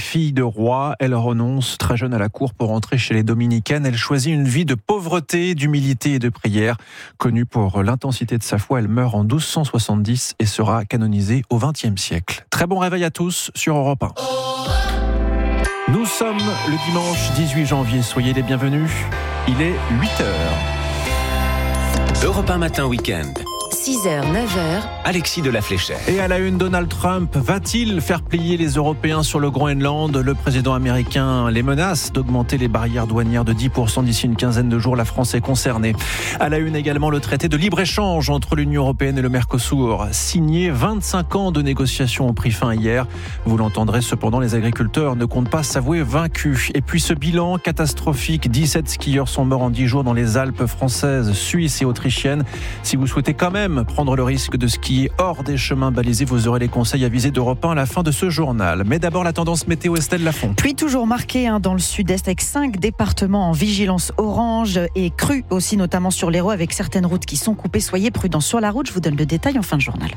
Fille de roi, elle renonce très jeune à la cour pour entrer chez les dominicaines. Elle choisit une vie de pauvreté, d'humilité et de prière. Connue pour l'intensité de sa foi, elle meurt en 1270 et sera canonisée au XXe siècle. Très bon réveil à tous sur Europe 1. Nous sommes le dimanche 18 janvier. Soyez les bienvenus. Il est 8h. Europe 1 matin week-end. 6h, 9h. Alexis de la Fléchère. Et à la une, Donald Trump va-t-il faire plier les Européens sur le Groenland ? Le président américain les menace d'augmenter les barrières douanières de 10% d'ici une quinzaine de jours. La France est concernée. À la une également, le traité de libre-échange entre l'Union européenne et le Mercosur. Signé, 25 ans de négociations ont pris fin hier. Vous l'entendrez, cependant, les agriculteurs ne comptent pas s'avouer vaincus. Et puis ce bilan catastrophique, 17 skieurs sont morts en 10 jours dans les Alpes françaises, suisses et autrichiennes. Si vous souhaitez quand même prendre le risque de skier hors des chemins balisés, vous aurez les conseils avisés d'Europe 1 à la fin de ce journal. Mais d'abord la tendance météo, Estelle Lafont. Pluie toujours marquée dans le sud-est avec 5 départements en vigilance orange et crue aussi notamment sur l'Hérault avec certaines routes qui sont coupées. Soyez prudents sur la route, je vous donne le détail en fin de journal.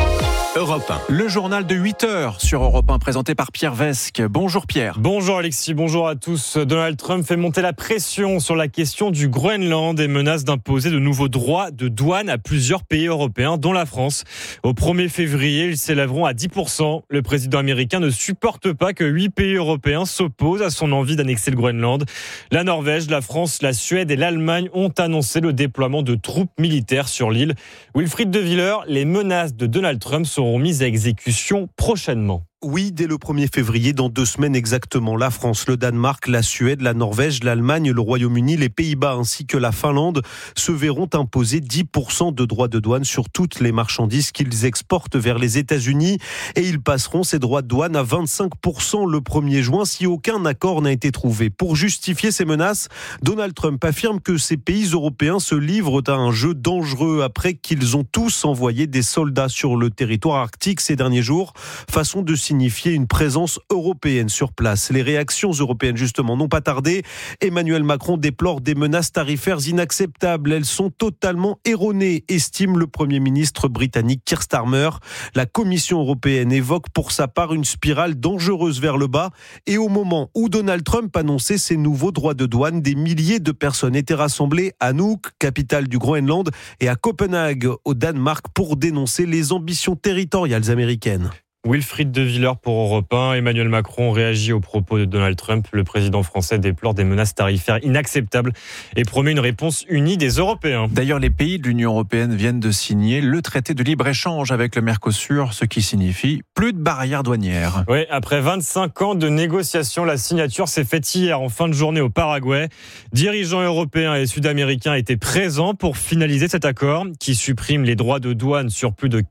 Europe 1. Le journal de 8h sur Europe 1 présenté par Pierre Vesque. Bonjour Pierre. Bonjour Alexis, bonjour à tous. Donald Trump fait monter la pression sur la question du Groenland et menace d'imposer de nouveaux droits de douane à plusieurs pays européens, dont la France. Au 1er février, ils s'élèveront à 10%. Le président américain ne supporte pas que 8 pays européens s'opposent à son envie d'annexer le Groenland. La Norvège, la France, la Suède et l'Allemagne ont annoncé le déploiement de troupes militaires sur l'île. Wilfried De Villers, les menaces de Donald Trump seront mises à exécution prochainement. Oui, dès le 1er février, dans 2 semaines exactement, la France, le Danemark, la Suède, la Norvège, l'Allemagne, le Royaume-Uni, les Pays-Bas ainsi que la Finlande se verront imposer 10% de droits de douane sur toutes les marchandises qu'ils exportent vers les États-Unis et ils passeront ces droits de douane à 25% le 1er juin si aucun accord n'a été trouvé. Pour justifier ces menaces, Donald Trump affirme que ces pays européens se livrent à un jeu dangereux après qu'ils ont tous envoyé des soldats sur le territoire arctique ces derniers jours, façon de signifier une présence européenne sur place. Les réactions européennes, justement, n'ont pas tardé. Emmanuel Macron déplore des menaces tarifaires inacceptables. Elles sont totalement erronées, estime le Premier ministre britannique Keir Starmer. La Commission européenne évoque pour sa part une spirale dangereuse vers le bas. Et au moment où Donald Trump annonçait ses nouveaux droits de douane, des milliers de personnes étaient rassemblées à Nuuk, capitale du Groenland, et à Copenhague, au Danemark, pour dénoncer les ambitions territoriales américaines. Wilfried De Villers pour Europe 1. Emmanuel Macron réagit aux propos de Donald Trump. Le président français déplore des menaces tarifaires inacceptables et promet une réponse unie des Européens. D'ailleurs, les pays de l'Union européenne viennent de signer le traité de libre-échange avec le Mercosur, ce qui signifie plus de barrières douanières. Oui, après 25 ans de négociations, la signature s'est faite hier en fin de journée au Paraguay. Dirigeants européens et sud-américains étaient présents pour finaliser cet accord qui supprime les droits de douane sur plus de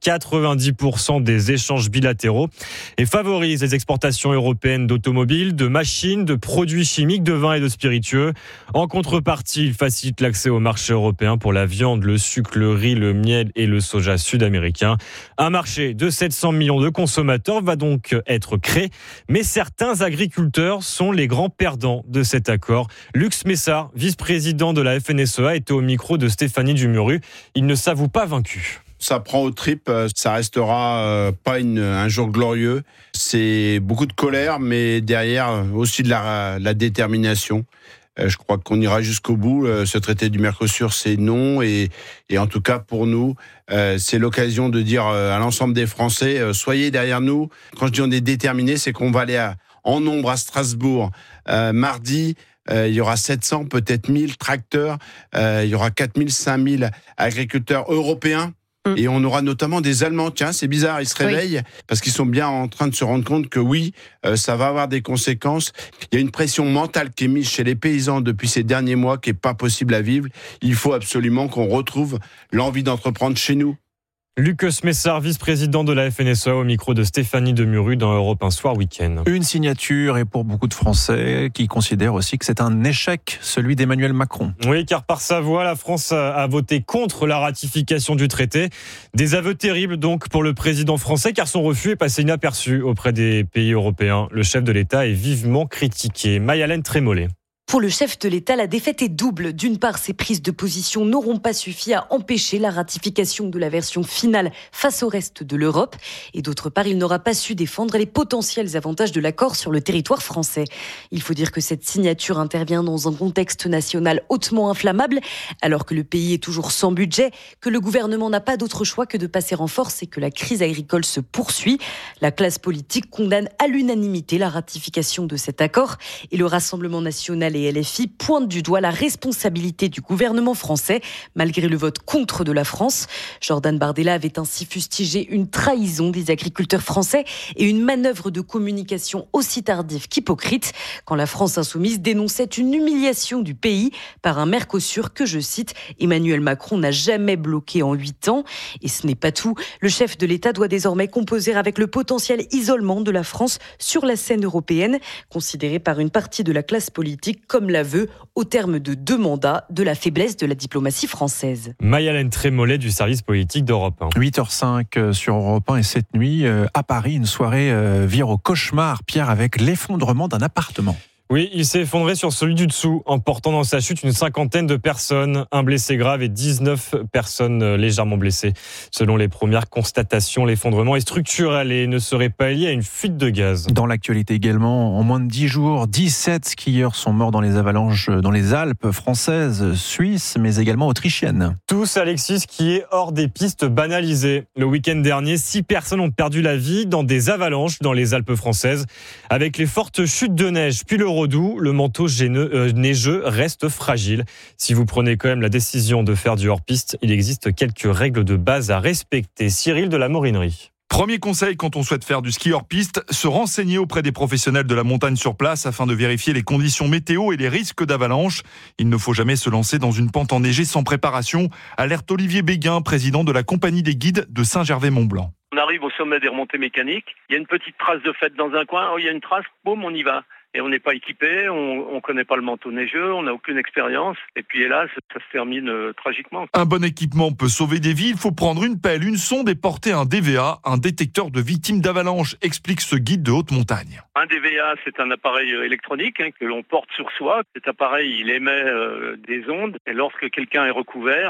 90% des échanges bilatéraux et favorise les exportations européennes d'automobiles, de machines, de produits chimiques, de vins et de spiritueux. En contrepartie, il facilite l'accès au marché européen pour la viande, le sucre, le riz, le miel et le soja sud-américain. Un marché de 700 millions de consommateurs va donc être créé, mais certains agriculteurs sont les grands perdants de cet accord. Lux Messard, vice-président de la FNSEA, était au micro de Stéphanie Dumuru. Il ne s'avoue pas vaincu. Ça prend aux tripes, ça restera pas un jour glorieux. C'est beaucoup de colère, mais derrière aussi de la détermination. Je crois qu'on ira jusqu'au bout. Ce traité du Mercosur, c'est non. Et en tout cas, pour nous, c'est l'occasion de dire à l'ensemble des Français, soyez derrière nous. Quand je dis on est déterminés, c'est qu'on va aller en nombre à Strasbourg mardi. Il y aura 700, peut-être 1000 tracteurs. Il y aura 4000, 5000 agriculteurs européens. Et on aura notamment des Allemands. Tiens, c'est bizarre, ils se réveillent parce qu'ils sont bien en train de se rendre compte que oui, ça va avoir des conséquences. Il y a une pression mentale qui est mise chez les paysans depuis ces derniers mois qui n'est pas possible à vivre. Il faut absolument qu'on retrouve l'envie d'entreprendre chez nous. Lux Messard, vice-président de la FNSEA, au micro de Stéphanie Demuru dans Europe 1 Soir Week-end. Une signature et pour beaucoup de Français qui considèrent aussi que c'est un échec, celui d'Emmanuel Macron. Oui, car par sa voix, la France a voté contre la ratification du traité. Des aveux terribles donc pour le président français, car son refus est passé inaperçu auprès des pays européens. Le chef de l'État est vivement critiqué. Mayalène Trémollet. Pour le chef de l'État, la défaite est double. D'une part, ses prises de position n'auront pas suffi à empêcher la ratification de la version finale face au reste de l'Europe. Et d'autre part, il n'aura pas su défendre les potentiels avantages de l'accord sur le territoire français. Il faut dire que cette signature intervient dans un contexte national hautement inflammable, alors que le pays est toujours sans budget, que le gouvernement n'a pas d'autre choix que de passer en force et que la crise agricole se poursuit. La classe politique condamne à l'unanimité la ratification de cet accord et le Rassemblement national et LFI pointent du doigt la responsabilité du gouvernement français, malgré le vote contre de la France. Jordan Bardella avait ainsi fustigé une trahison des agriculteurs français et une manœuvre de communication aussi tardive qu'hypocrite, quand la France insoumise dénonçait une humiliation du pays par un Mercosur que, je cite, Emmanuel Macron n'a jamais bloqué en 8 ans. Et ce n'est pas tout. Le chef de l'État doit désormais composer avec le potentiel isolement de la France sur la scène européenne, considéré par une partie de la classe politique comme l'aveu, au terme de 2 mandats, de la faiblesse de la diplomatie française. Maï-Hélène Trémollet du service politique d'Europe 1. 8h05 sur Europe 1 et cette nuit, à Paris, une soirée vire au cauchemar, Pierre, avec l'effondrement d'un appartement. Oui, il s'est effondré sur celui du dessous, emportant dans sa chute une 50aine de personnes, un blessé grave et 19 personnes légèrement blessées. Selon les premières constatations, l'effondrement est structurel et ne serait pas lié à une fuite de gaz. Dans l'actualité également, en moins de 10 jours, 17 skieurs sont morts dans les avalanches dans les Alpes françaises, suisses, mais également autrichiennes. Tous, Alexis, qui est hors des pistes banalisées. Le week-end dernier, 6 personnes ont perdu la vie dans des avalanches dans les Alpes françaises. Avec les fortes chutes de neige, puis le Doux, le manteau neigeux reste fragile. Si vous prenez quand même la décision de faire du hors-piste, il existe quelques règles de base à respecter. Cyril de la Morinerie. Premier conseil quand on souhaite faire du ski hors-piste, se renseigner auprès des professionnels de la montagne sur place afin de vérifier les conditions météo et les risques d'avalanche. Il ne faut jamais se lancer dans une pente enneigée sans préparation. Alerte Olivier Béguin, président de la compagnie des guides de Saint-Gervais-Mont-Blanc. On arrive au sommet des remontées mécaniques, il y a une petite trace de fête dans un coin, il y a une trace, boum, on y va. Et on n'est pas équipé, on connaît pas le manteau neigeux, on n'a aucune expérience. Et puis hélas, ça se termine tragiquement. Un bon équipement peut sauver des vies. Il faut prendre une pelle, une sonde et porter un DVA, un détecteur de victimes d'avalanche, explique ce guide de haute montagne. Un DVA, c'est un appareil électronique que l'on porte sur soi. Cet appareil, il émet des ondes. Et lorsque quelqu'un est recouvert,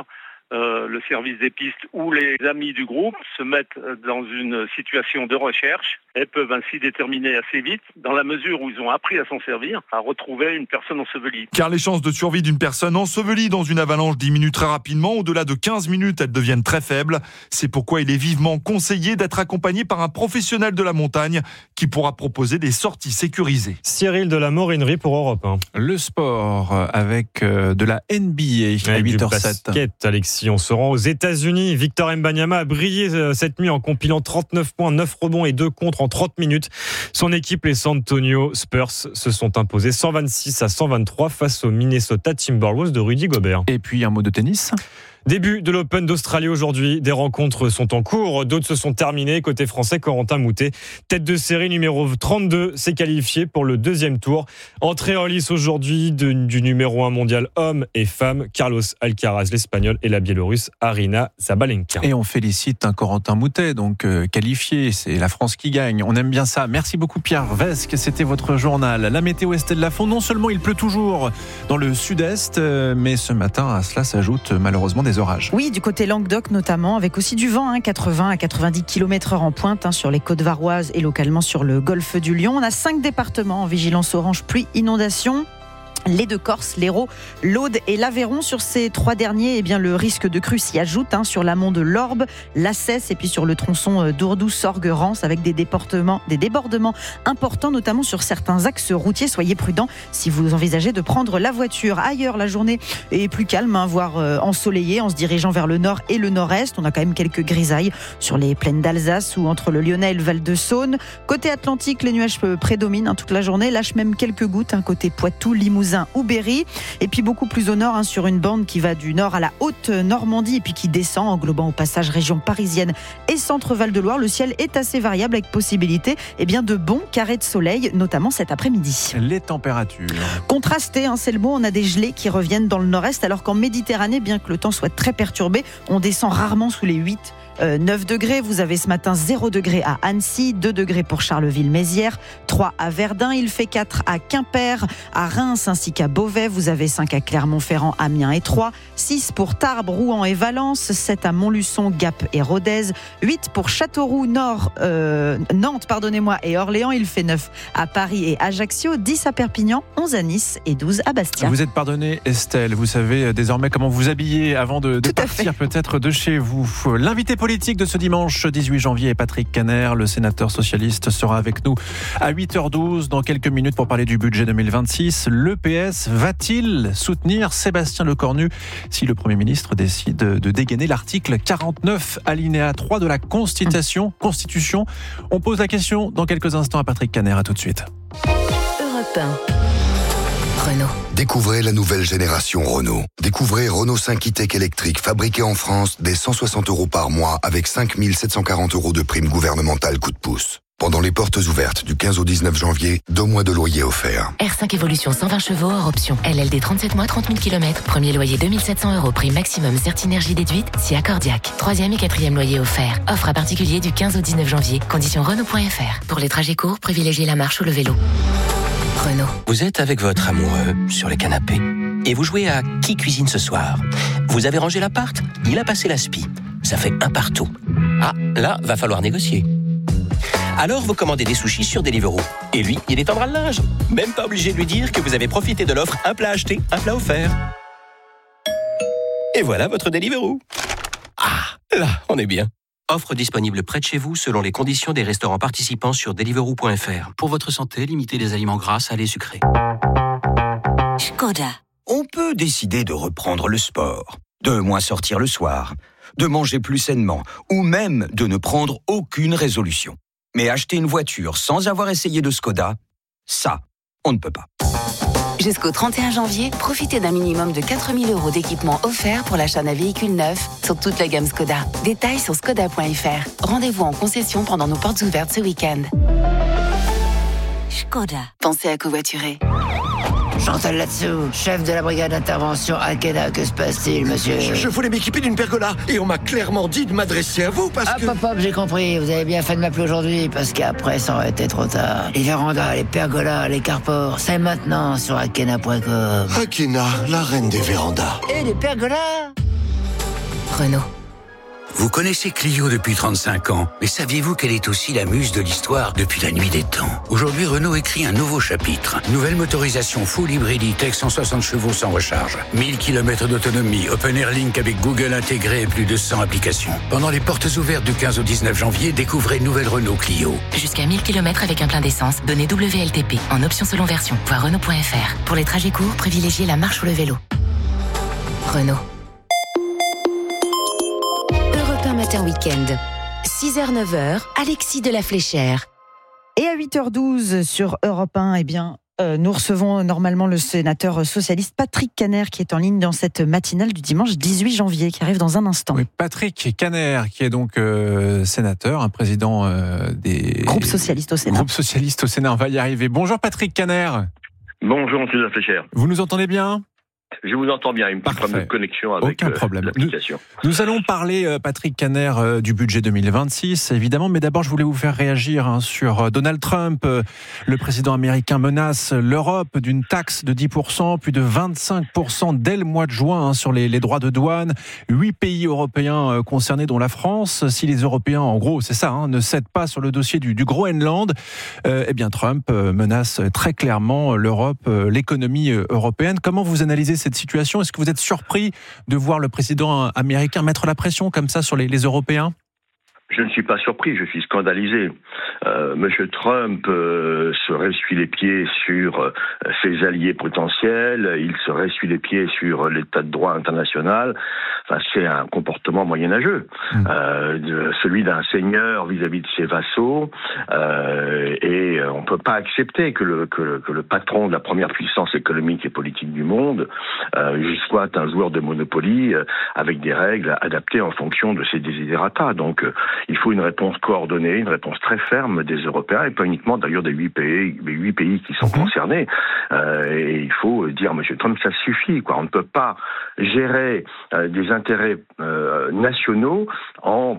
le service des pistes ou les amis du groupe se mettent dans une situation de recherche et peuvent ainsi déterminer assez vite, dans la mesure où ils ont appris à s'en servir, à retrouver une personne ensevelie. Car les chances de survie d'une personne ensevelie dans une avalanche diminuent très rapidement. Au-delà de 15 minutes, elles deviennent très faibles. C'est pourquoi il est vivement conseillé d'être accompagné par un professionnel de la montagne qui pourra proposer des sorties sécurisées. Cyril de la Morinerie pour Europe 1. Le sport avec de la NBA à 8h07. Basket, Alexis. On se rend aux États-Unis. Victor Wembanyama a brillé cette nuit en compilant 39 points, 9 rebonds et 2 contres en 30 minutes. Son équipe, les San Antonio Spurs, se sont imposés 126-123 face aux Minnesota Timberwolves de Rudy Gobert. Et puis un mot de tennis. Début de l'Open d'Australie aujourd'hui. Des rencontres sont en cours, d'autres se sont terminées. Côté français, Corentin Moutet, tête de série numéro 32, s'est qualifié pour le 2e tour. Entrée en lice aujourd'hui du numéro 1 mondial hommes et femmes, Carlos Alcaraz, l'Espagnol, et la Biélorusse Aryna Sabalenka. Et on félicite un Corentin Moutet, donc qualifié. C'est la France qui gagne. On aime bien ça. Merci beaucoup Pierre Vesque. C'était votre journal. La météo Estelle Lafont. Non seulement il pleut toujours dans le sud-est, mais ce matin à cela s'ajoute malheureusement des orages. Oui, du côté Languedoc notamment, avec aussi du vent, 80 à 90 km/h en pointe sur les côtes varoises et localement sur le golfe du Lion. On a 5 départements en vigilance orange pluie inondation. Les deux Corses, l'Hérault, l'Aude et l'Aveyron. Sur ces 3 derniers, le risque de crue s'y ajoute sur l'amont de l'Orbe, la Cesse et puis sur le tronçon d'Ourdou, Sorgue, Rance, avec des débordements importants, notamment sur certains axes routiers. Soyez prudents si vous envisagez de prendre la voiture. Ailleurs, la journée est plus calme, voire ensoleillée en se dirigeant vers le nord et le nord-est. On a quand même quelques grisailles sur les plaines d'Alsace ou entre le Lyonnais et le Val-de-Saône. Côté Atlantique, les nuages prédominent toute la journée, lâchent même quelques gouttes côté Poitou, Limousin ou Berry, et puis beaucoup plus au nord sur une bande qui va du nord à la Haute-Normandie et puis qui descend, englobant au passage région parisienne et centre Val-de-Loire. Le ciel est assez variable avec possibilité de bons carrés de soleil, notamment cet après-midi. Les températures contrastées, c'est le mot. On a des gelées qui reviennent dans le nord-est, alors qu'en Méditerranée, bien que le temps soit très perturbé, on descend rarement sous les 8 9 degrés. Vous avez ce matin 0 degré à Annecy, 2 degrés pour Charleville-Mézières, 3 à Verdun. Il fait 4 à Quimper, à Reims ainsi qu'à Beauvais. Vous avez 5 à Clermont-Ferrand, Amiens et Troyes, 6 pour Tarbes, Rouen et Valence, 7 à Montluçon, Gap et Rodez, 8 pour Châteauroux, Nantes et Orléans. Il fait 9 à Paris et Ajaccio, 10 à Perpignan, 11 à Nice et 12 à Bastia. Vous êtes pardonnée, Estelle. Vous savez désormais comment vous habiller avant de partir peut-être de chez vous. L'invité politique de ce dimanche 18 janvier est Patrick Kanner. Le sénateur socialiste sera avec nous à 8h12 dans quelques minutes pour parler du budget 2026. Le PS va-t-il soutenir Sébastien Lecornu si le Premier ministre décide de dégainer l'article 49 alinéa 3 de la Constitution? On pose la question dans quelques instants à Patrick Kanner. À tout de suite. Europe 1. Renault. Découvrez la nouvelle génération Renault. Découvrez Renault 5 e-Tech électrique fabriqué en France dès 160 € par mois avec 5 740 € de prime gouvernementale coup de pouce. Pendant les portes ouvertes du 15 au 19 janvier, 2 mois de loyer offerts. R5 Evolution 120 chevaux hors option. LLD 37 mois, 30 000 km. Premier loyer 2700 €. Prime maximum Certinergie déduite si accordiaque. 3e et 4e loyer offert. Offre à particulier du 15 au 19 janvier. Conditions Renault.fr. Pour les trajets courts, privilégiez la marche ou le vélo. Renault. Vous êtes avec votre amoureux sur le canapé et vous jouez à qui cuisine ce soir. Vous avez rangé l'appart, il a passé la spie. Ça fait un partout. Ah, là, va falloir négocier. Alors vous commandez des sushis sur Deliveroo. Et lui, il étendra le linge. Même pas obligé de lui dire que vous avez profité de l'offre un plat acheté, un plat offert. Et voilà votre Deliveroo. Ah, là, on est bien. Offre disponible près de chez vous selon les conditions des restaurants participants sur Deliveroo.fr. Pour votre santé, limitez les aliments gras, salés, sucrés. Škoda. On peut décider de reprendre le sport, de moins sortir le soir, de manger plus sainement, ou même de ne prendre aucune résolution. Mais acheter une voiture sans avoir essayé de Škoda, ça, on ne peut pas. Jusqu'au 31 janvier, profitez d'un minimum de 4 000 € d'équipement offert pour l'achat d'un véhicule neuf sur toute la gamme Škoda. Détails sur škoda.fr. Rendez-vous en concession pendant nos portes ouvertes ce week-end. Škoda. Pensez à covoiturer. Chantal là-dessous, chef de la brigade d'intervention Akena, que se passe-t-il, monsieur? Je voulais m'équiper d'une pergola et on m'a clairement dit de m'adresser à vous parce que... Hop, j'ai compris, vous avez bien fait de m'appeler aujourd'hui parce qu'après ça aurait été trop tard. Les vérandas, les pergolas, les carports, c'est maintenant sur akena.com. Akena, la reine des vérandas. Et les pergolas? Renault. Vous connaissez Clio depuis 35 ans, mais saviez-vous qu'elle est aussi la muse de l'histoire depuis la nuit des temps? Aujourd'hui, Renault écrit un nouveau chapitre. Nouvelle motorisation full hybride e-tech 160 chevaux sans recharge. 1000 km d'autonomie, Open Air Link avec Google intégré et plus de 100 applications. Pendant les portes ouvertes du 15 au 19 janvier, découvrez nouvelle Renault Clio. Jusqu'à 1000 km avec un plein d'essence. Donnez WLTP en option selon version. Voir Renault.fr. Pour les trajets courts, privilégiez la marche ou le vélo. Renault. Matin Week-end. 6h-9h, Alexis de la Fléchère. Et à 8h12 sur Europe 1, eh bien, nous recevons normalement le sénateur socialiste Patrick Kanner qui est en ligne dans cette matinale du dimanche 18 janvier qui arrive dans un instant. Oui, Patrick Kanner qui est donc sénateur, un président des... Groupe socialiste au Sénat. Groupe socialiste au Sénat, on va y arriver. Bonjour Patrick Kanner. Bonjour monsieur de la Fléchère. Vous nous entendez bien ? Je vous entends bien, une petite problème de connexion avec aucun problème. l'application. Nous allons parler, Patrick Kanner, du budget 2026, évidemment, mais d'abord je voulais vous faire réagir sur Donald Trump. Le président américain menace l'Europe d'une taxe de 10%, plus de 25% dès le mois de juin sur les droits de douane. 8 pays européens concernés, dont la France. Si les Européens, en gros, c'est ça, ne cèdent pas sur le dossier du Groenland, eh bien Trump menace très clairement l'Europe, l'économie européenne. Comment vous analysez cette situation? Est-ce que vous êtes surpris de voir le président américain mettre la pression comme ça sur les Européens? Je ne suis pas surpris, je suis scandalisé. Monsieur Trump se ressuie les pieds sur ses alliés potentiels, il se ressuie les pieds sur l'état de droit international. Enfin, c'est un comportement moyenâgeux, celui d'un seigneur vis-à-vis de ses vassaux, et on ne peut pas accepter que le patron de la première puissance économique et politique du monde soit un joueur de Monopoly avec des règles adaptées en fonction de ses desiderata. Donc Il faut une réponse coordonnée, une réponse très ferme des Européens, et pas uniquement d'ailleurs des 8 pays qui sont concernés. Et il faut dire, M. Trump, ça suffit, quoi. On ne peut pas gérer des intérêts nationaux en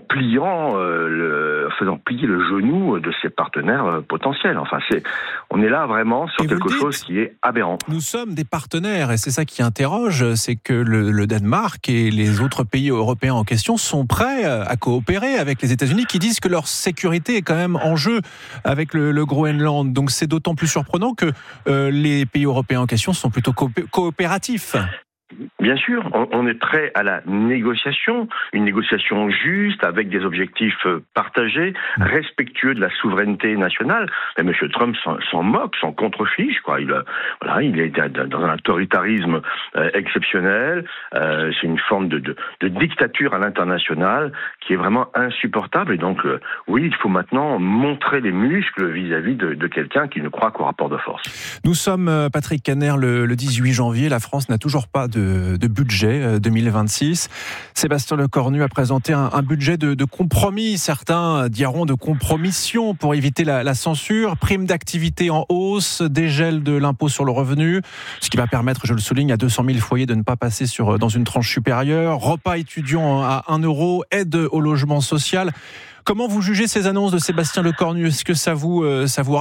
faisant plier le genou de ses partenaires potentiels. Enfin, on est là vraiment sur quelque chose qui est aberrant. Nous sommes des partenaires, et c'est ça qui interroge, c'est que le Danemark et les autres pays européens en question sont prêts à coopérer avec les États-Unis, qui disent que leur sécurité est quand même en jeu avec le Groenland. Donc c'est d'autant plus surprenant que les pays européens en question sont plutôt coopératifs. Bien sûr, on est prêt à la négociation, une négociation juste, avec des objectifs partagés, respectueux de la souveraineté nationale. Mais M. Trump s'en moque, s'en contrefiche, quoi. Il est dans un autoritarisme exceptionnel. C'est une forme de dictature à l'international qui est vraiment insupportable. Et donc, oui, il faut maintenant montrer les muscles vis-à-vis de quelqu'un qui ne croit qu'au rapport de force. Nous sommes, Patrick Caner, le 18 janvier. La France n'a toujours pas de budget 2026. Sébastien Lecornu a présenté un budget de compromis. Certains diront de compromission pour éviter la censure. Prime d'activité en hausse, dégel de l'impôt sur le revenu, ce qui va permettre, je le souligne, à 200 000 foyers de ne pas passer dans une tranche supérieure. Repas étudiants à 1 €, aide au logement social. Comment vous jugez ces annonces de Sébastien Lecornu ? Est-ce que ça vous rassure ?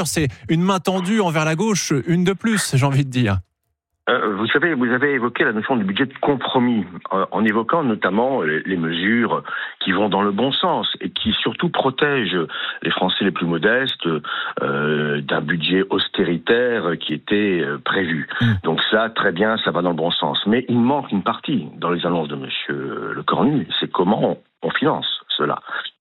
C'est une main tendue envers la gauche, une de plus, j'ai envie de dire. Vous savez, vous avez évoqué la notion du budget de compromis, en évoquant notamment les mesures qui vont dans le bon sens et qui surtout protègent les Français les plus modestes d'un budget austéritaire qui était prévu. Donc ça, très bien, ça va dans le bon sens. Mais il manque une partie dans les annonces de M. Lecornu, c'est comment on finance cela.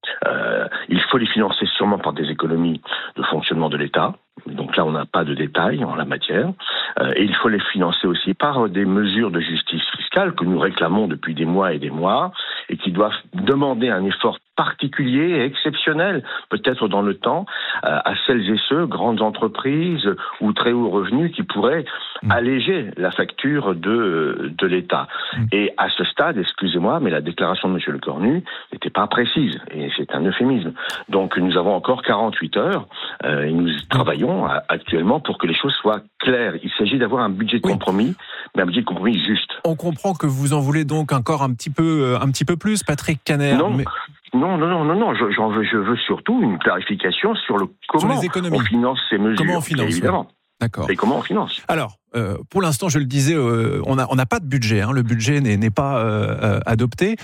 Il faut les financer sûrement par des économies de fonctionnement de l'État. Donc là, on n'a pas de détails en la matière. Et il faut les financer aussi par des mesures de justice fiscale que nous réclamons depuis des mois et des mois et qui doivent demander un effort particulier et exceptionnel, peut-être dans le temps, à celles et ceux, grandes entreprises ou très hauts revenus, qui pourraient alléger la facture de l'État. Et à ce stade, excusez-moi, mais la déclaration de M. Lecornu n'était pas précise, et c'est un euphémisme. Donc nous avons encore 48 heures, et nous travaillons actuellement pour que les choses soient claires. Il s'agit d'avoir un budget de compromis, mais un budget de compromis juste. On comprend que vous en voulez donc encore un petit peu plus, Patrick Caner. Non. Non. Je veux surtout une clarification sur comment on finance ces mesures. Comment on finance, évidemment. D'accord. Et comment on finance ? Alors, pour l'instant, je le disais, on n'a pas de budget. Le budget n'est pas adopté.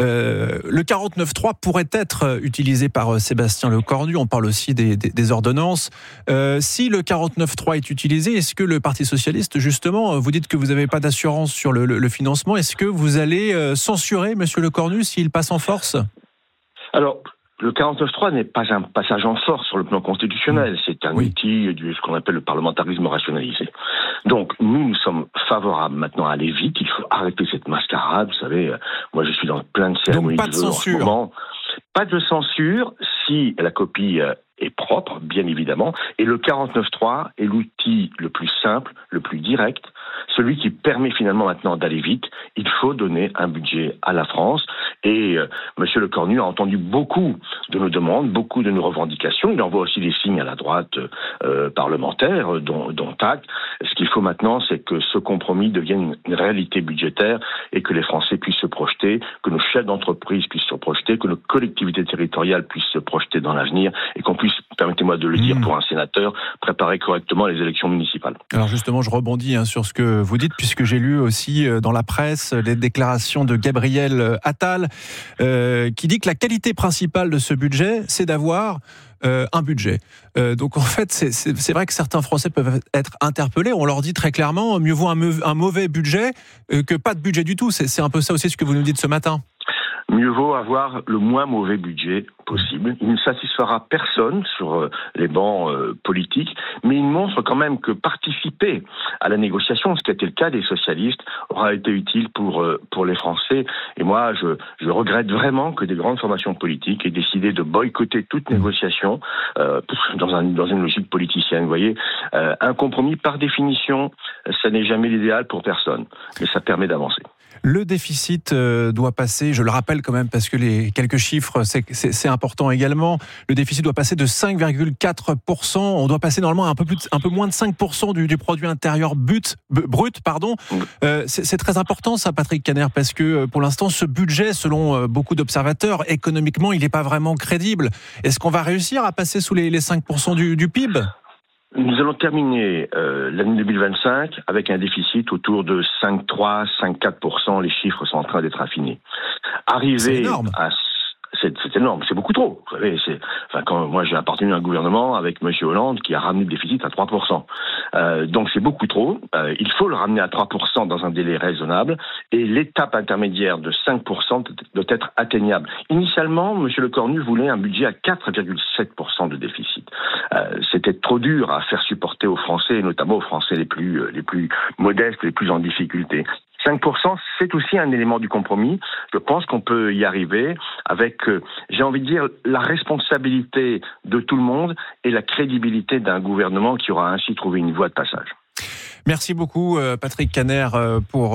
Le 49.3 pourrait être utilisé par Sébastien Lecornu. On parle aussi des ordonnances. Si le 49.3 est utilisé, est-ce que le Parti socialiste, justement, vous dites que vous n'avez pas d'assurance sur le financement, est-ce que vous allez censurer M. Lecornu s'il passe en force ? Alors, le 49.3 n'est pas un passage en force sur le plan constitutionnel. C'est un outil de ce qu'on appelle le parlementarisme rationalisé. Donc, nous sommes favorables maintenant à aller vite. Il faut arrêter cette mascarade. Vous savez, moi, je suis dans plein de cérémonies. Donc, pas de censure. Pas de censure si la copie est propre, bien évidemment. Et le 49.3 est l'outil le plus simple, le plus direct, celui qui permet finalement maintenant d'aller vite. Il faut donner un budget à la France. Et M. Lecornu a entendu beaucoup de nos demandes, beaucoup de nos revendications. Il envoie aussi des signes à la droite parlementaire, dont acte. Ce qu'il faut maintenant, c'est que ce compromis devienne une réalité budgétaire et que les Français puissent se projeter, que nos chefs d'entreprise puissent se projeter, que nos collectivités territoriales puissent se projeter dans l'avenir et qu'on puisse, permettez-moi de le dire pour un sénateur, préparer correctement les élections municipales. Alors justement, je rebondis sur ce que vous dites, puisque j'ai lu aussi dans la presse les déclarations de Gabriel Attal, qui dit que la qualité principale de ce budget, c'est d'avoir un budget. Donc en fait, c'est vrai que certains Français peuvent être interpellés. On leur dit très clairement, mieux vaut un mauvais budget que pas de budget du tout. C'est un peu ça aussi ce que vous nous dites ce matin. Mieux vaut avoir le moins mauvais budget possible. Il ne satisfera personne sur les bancs politiques, mais il montre quand même que participer à la négociation, ce qui a été le cas des socialistes, aura été utile pour les Français. Et moi, je regrette vraiment que des grandes formations politiques aient décidé de boycotter toute négociation dans une logique politicienne. Vous voyez, un compromis, par définition, ça n'est jamais l'idéal pour personne, mais ça permet d'avancer. Le déficit doit passer, je le rappelle quand même parce que les quelques chiffres, c'est important également. Le déficit doit passer de 5,4%. On doit passer normalement un peu moins de 5% du produit intérieur brut. C'est très important ça, Patrick Caner, parce que pour l'instant, ce budget, selon beaucoup d'observateurs, économiquement, il n'est pas vraiment crédible. Est-ce qu'on va réussir à passer sous les 5% du PIB ? Nous allons terminer l'année 2025 avec un déficit autour de 5,3, 5,4%. Les chiffres sont en train d'être affinés. C'est énorme. C'est énorme, c'est beaucoup trop. Vous savez, quand moi j'ai appartenu à un gouvernement avec M. Hollande qui a ramené le déficit à 3%. Donc c'est beaucoup trop. Il faut le ramener à 3% dans un délai raisonnable et l'étape intermédiaire de 5% doit être atteignable. Initialement, M. Lecornu voulait un budget à 4,7% de déficit. C'était trop dur à faire supporter aux Français, et notamment aux Français les plus modestes, les plus en difficulté. 5%, c'est aussi un élément du compromis. Je pense qu'on peut y arriver avec, j'ai envie de dire, la responsabilité de tout le monde et la crédibilité d'un gouvernement qui aura ainsi trouvé une voie de passage. Merci beaucoup Patrick Caner pour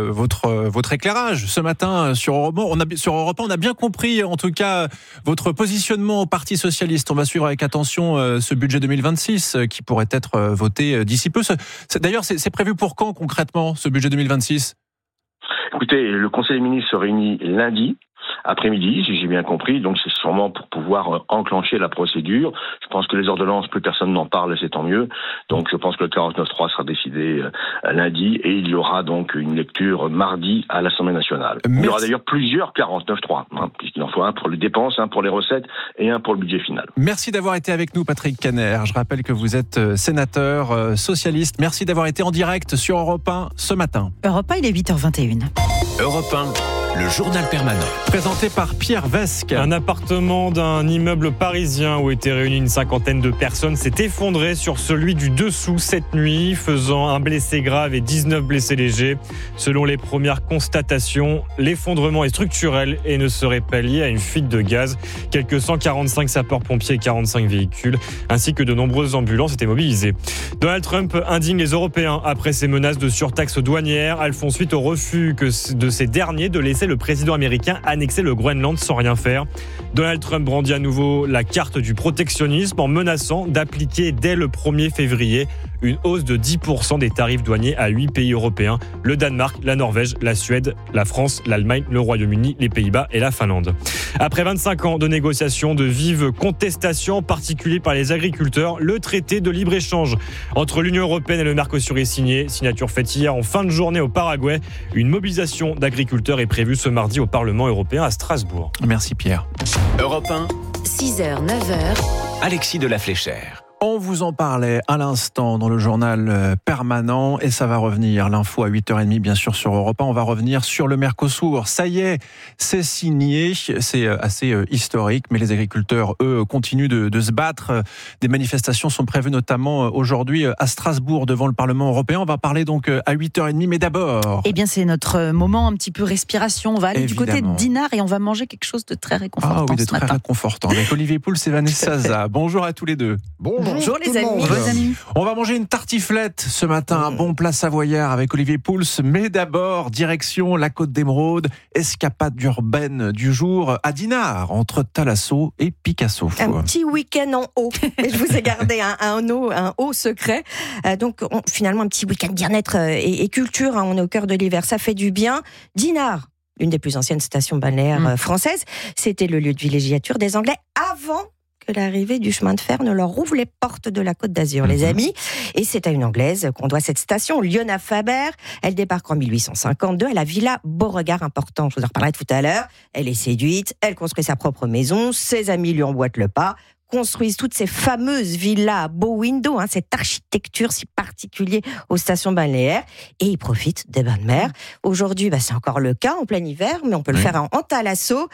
votre éclairage ce matin sur Europe 1. Sur Europe 1, on a bien compris en tout cas votre positionnement au Parti Socialiste. On va suivre avec attention ce budget 2026 qui pourrait être voté d'ici peu. D'ailleurs, c'est prévu pour quand concrètement ce budget 2026 ? Écoutez, le Conseil des ministres se réunit lundi après-midi, si j'ai bien compris, donc c'est sûrement pour pouvoir enclencher la procédure. Je pense que les ordonnances, plus personne n'en parle, c'est tant mieux. Donc je pense que le 49.3 sera décidé lundi et il y aura donc une lecture mardi à l'Assemblée nationale. Merci. Il y aura d'ailleurs plusieurs 49.3, puisqu'il en faut un pour les dépenses, un pour les recettes et un pour le budget final. Merci d'avoir été avec nous, Patrick Caner. Je rappelle que vous êtes sénateur socialiste. Merci d'avoir été en direct sur Europe 1 ce matin. Europe 1, il est 8h21. Europe 1, le journal permanent. Présenté par Pierre Vesque. Un appartement d'un immeuble parisien où étaient réunies une cinquantaine de personnes s'est effondré sur celui du dessous cette nuit, faisant un blessé grave et 19 blessés légers. Selon les premières constatations, l'effondrement est structurel et ne serait pas lié à une fuite de gaz. Quelques 145 sapeurs-pompiers et 45 véhicules, ainsi que de nombreuses ambulances étaient mobilisées. Donald Trump indigne les Européens après ses menaces de surtaxe douanière. Elles font suite au refus de ces derniers de laisser le président américain annexer le Groenland sans rien faire. Donald Trump brandit à nouveau la carte du protectionnisme en menaçant d'appliquer dès le 1er février une hausse de 10% des tarifs douaniers à 8 pays européens, le Danemark, la Norvège, la Suède, la France, l'Allemagne, le Royaume-Uni, les Pays-Bas et la Finlande. Après 25 ans de négociations, de vives contestations, en particulier par les agriculteurs, le traité de libre-échange entre l'Union européenne et le Mercosur est signé. Signature faite hier en fin de journée au Paraguay. Une mobilisation d'agriculteurs est prévue ce mardi au Parlement européen à Strasbourg. Merci Pierre. Europe 1, 6h, 9h. Alexis de la Fléchère. On vous en parlait à l'instant dans le journal permanent et ça va revenir. L'info à 8h30 bien sûr sur Europe 1. On va revenir sur le Mercosur. Ça y est, c'est signé. C'est assez historique, mais les agriculteurs, eux, continuent de se battre. Des manifestations sont prévues notamment aujourd'hui à Strasbourg devant le Parlement européen. On va parler donc à 8h30, mais d'abord... Eh bien, c'est notre moment un petit peu respiration. On va aller du côté de Dinard et on va manger quelque chose de très réconfortant ce matin. Très réconfortant. Avec Olivier Pouls et Vanessa Zaza. Bonjour à tous les deux. Bonjour les amis. On va manger une tartiflette ce matin, un bon plat savoyard avec Olivier Pouls. Mais d'abord, direction la Côte d'Émeraude, escapade urbaine du jour à Dinard, entre Thalasso et Picasso. Un petit week-end en haut. Et je vous ai gardé un haut secret. Donc finalement, un petit week-end bien-être et culture. On est au cœur de l'hiver, ça fait du bien. Dinard, l'une des plus anciennes stations balnéaires françaises, c'était le lieu de villégiature des Anglais avant que l'arrivée du chemin de fer ne leur ouvre les portes de la Côte d'Azur, les amis. Et c'est à une Anglaise qu'on doit cette station, Liona Faber. Elle débarque en 1852 à la Villa Beauregard, important, je vous en reparlerai tout à l'heure. Elle est séduite, elle construit sa propre maison, ses amis lui emboîtent le pas, construisent toutes ces fameuses villas à beaux windows, cette architecture si particulière aux stations balnéaires, et ils profitent des bains de mer. Aujourd'hui, c'est encore le cas en plein hiver, mais on peut le faire en Thalasso.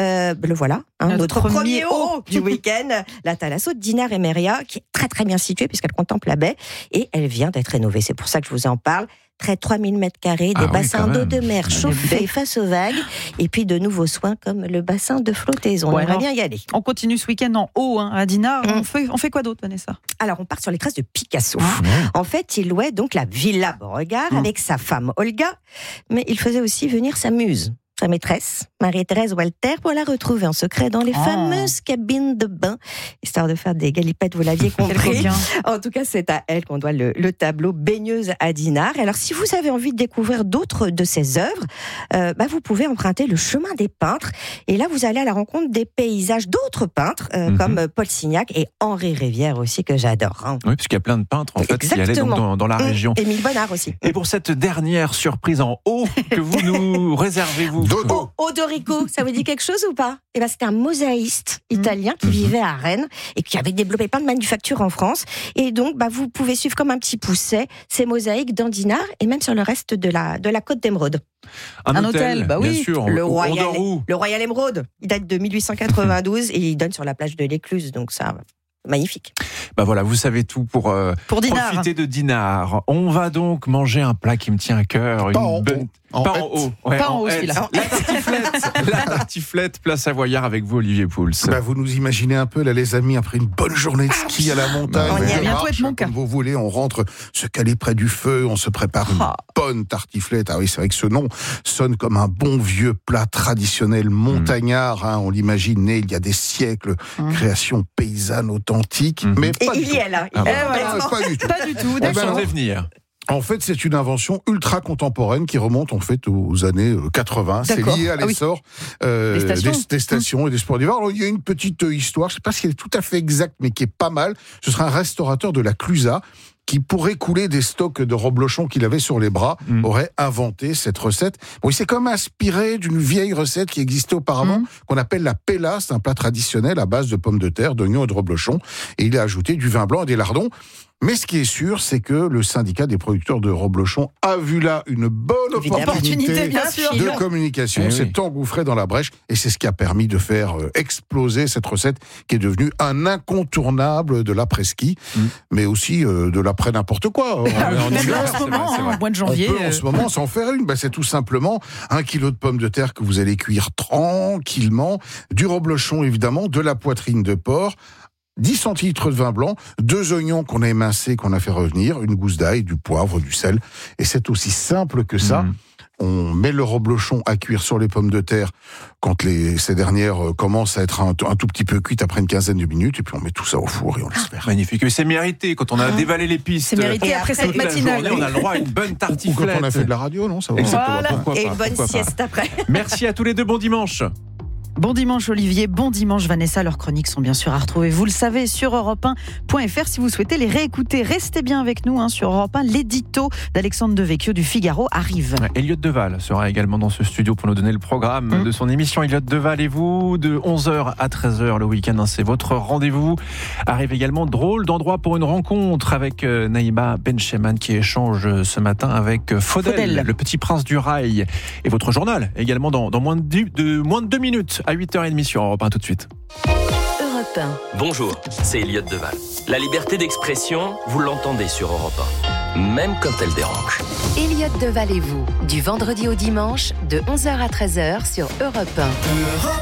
Le voilà, notre premier haut du week-end, la Thalasso de Dinard et Meria, qui est très très bien située puisqu'elle contemple la baie, et elle vient d'être rénovée. C'est pour ça que je vous en parle. près de 3000 mètres carrés, des bassins d'eau de mer chauffés face aux vagues, et puis de nouveaux soins comme le bassin de flottaison. On aimerait bien y aller. On continue ce week-end en haut, à Dinard. On fait quoi d'autre, Vanessa? Alors, on part sur les traces de Picasso. En fait, il louait donc la Villa Beauregard avec sa femme Olga, mais il faisait aussi venir sa muse, sa maîtresse, Marie-Thérèse Walter, pour la retrouver en secret dans les fameuses cabines de bain, histoire de faire des galipettes, vous l'aviez compris. En tout cas, c'est à elle qu'on doit le tableau Baigneuse à Dinard. Alors, si vous avez envie de découvrir d'autres de ses œuvres, vous pouvez emprunter le chemin des peintres. Et là, vous allez à la rencontre des paysages d'autres peintres, comme Paul Signac et Henri Rivière aussi, que j'adore. Oui, puisqu'il y a plein de peintres en fait, qui allaient donc dans la région. Émile Bonnard aussi. Et pour cette dernière surprise en haut que vous nous réservez, vous Odorico, ça vous dit quelque chose ou pas? Eh ben, c'était un mosaïste italien qui vivait à Rennes et qui avait développé plein de manufactures en France. Et donc, vous pouvez suivre comme un petit pousset ces mosaïques dans Dinard et même sur le reste de la côte d'Émeraude. Un hôtel, bien sûr. Le Royal Émeraude. Il date de 1892 et il donne sur la plage de l'Écluse. Donc ça, magnifique. Voilà, vous savez tout pour profiter de Dinard. On va donc manger un plat qui me tient à cœur. Pas en haut. Pas en haut, celui-là. La tartiflette, plat savoyard avec vous, Olivier Pouls. Vous nous imaginez un peu, là, les amis, après une bonne journée de ski à la montagne. On y a bientôt être mon cas. Comme vous voulez, on rentre se caler près du feu, on se prépare une bonne tartiflette. Ah oui, c'est vrai que ce nom sonne comme un bon vieux plat traditionnel montagnard. On l'imagine né il y a des siècles, création paysanne authentique. Mais et il y est là. Pas du tout. Venir. En fait, c'est une invention ultra contemporaine qui remonte en fait aux années 80. C'est lié à l'essor des stations et des sports d'hiver. Alors, il y a une petite histoire, je ne sais pas si elle est tout à fait exacte, mais qui est pas mal. Ce sera un restaurateur de la Clusaz qui, pour écouler des stocks de reblochon qu'il avait sur les bras, aurait inventé cette recette. Il s'est quand même inspiré d'une vieille recette qui existait auparavant, qu'on appelle la pella. C'est un plat traditionnel à base de pommes de terre, d'oignons et de reblochon. Et il a ajouté du vin blanc et des lardons. Mais ce qui est sûr, c'est que le syndicat des producteurs de reblochon a vu là une bonne opportunité de communication, s'est engouffré dans la brèche et c'est ce qui a permis de faire exploser cette recette qui est devenue un incontournable de l'après-ski, mais aussi de l'après n'importe quoi. Même là, en ce moment, en mois de janvier. On peut en ce moment s'en faire une. C'est tout simplement 1 kilo de pommes de terre que vous allez cuire tranquillement, du reblochon évidemment, de la poitrine de porc, 10 centilitres de vin blanc, 2 oignons qu'on a émincés, qu'on a fait revenir, une gousse d'ail, du poivre, du sel. Et c'est aussi simple que ça. On met le reblochon à cuire sur les pommes de terre quand ces dernières commencent à être un tout petit peu cuites après une quinzaine de minutes. Et puis on met tout ça au four et on laisse faire. Magnifique. Et c'est mérité quand on a dévalé les pistes. C'est mérité après cette matinale. On a le droit à une bonne tartiflette. Ou quand on a fait de la radio, non? Ça va. Voilà. Et une bonne sieste après. Merci à tous les deux. Bon dimanche. Bon dimanche Olivier, bon dimanche Vanessa. Leurs chroniques sont bien sûr à retrouver, vous le savez, sur europe1.fr. Si vous souhaitez les réécouter, restez bien avec nous sur Europe 1. L'édito d'Alexandre Devecchio du Figaro arrive. Elliot Deval sera également dans ce studio pour nous donner le programme de son émission. Elliot Deval et vous, de 11h à 13h le week-end, c'est votre rendez-vous. Arrive également Drôle d'endroit pour une rencontre avec Naïma Bencheman qui échange ce matin avec Faudel, le petit prince du rail. Et votre journal également dans moins de 2 minutes. À 8h30 sur Europe 1 tout de suite. Europe 1. Bonjour, c'est Elliot Deval. La liberté d'expression, vous l'entendez sur Europe 1, même quand elle dérange. Elliot Deval et vous, du vendredi au dimanche, de 11h à 13h sur Europe 1. Europe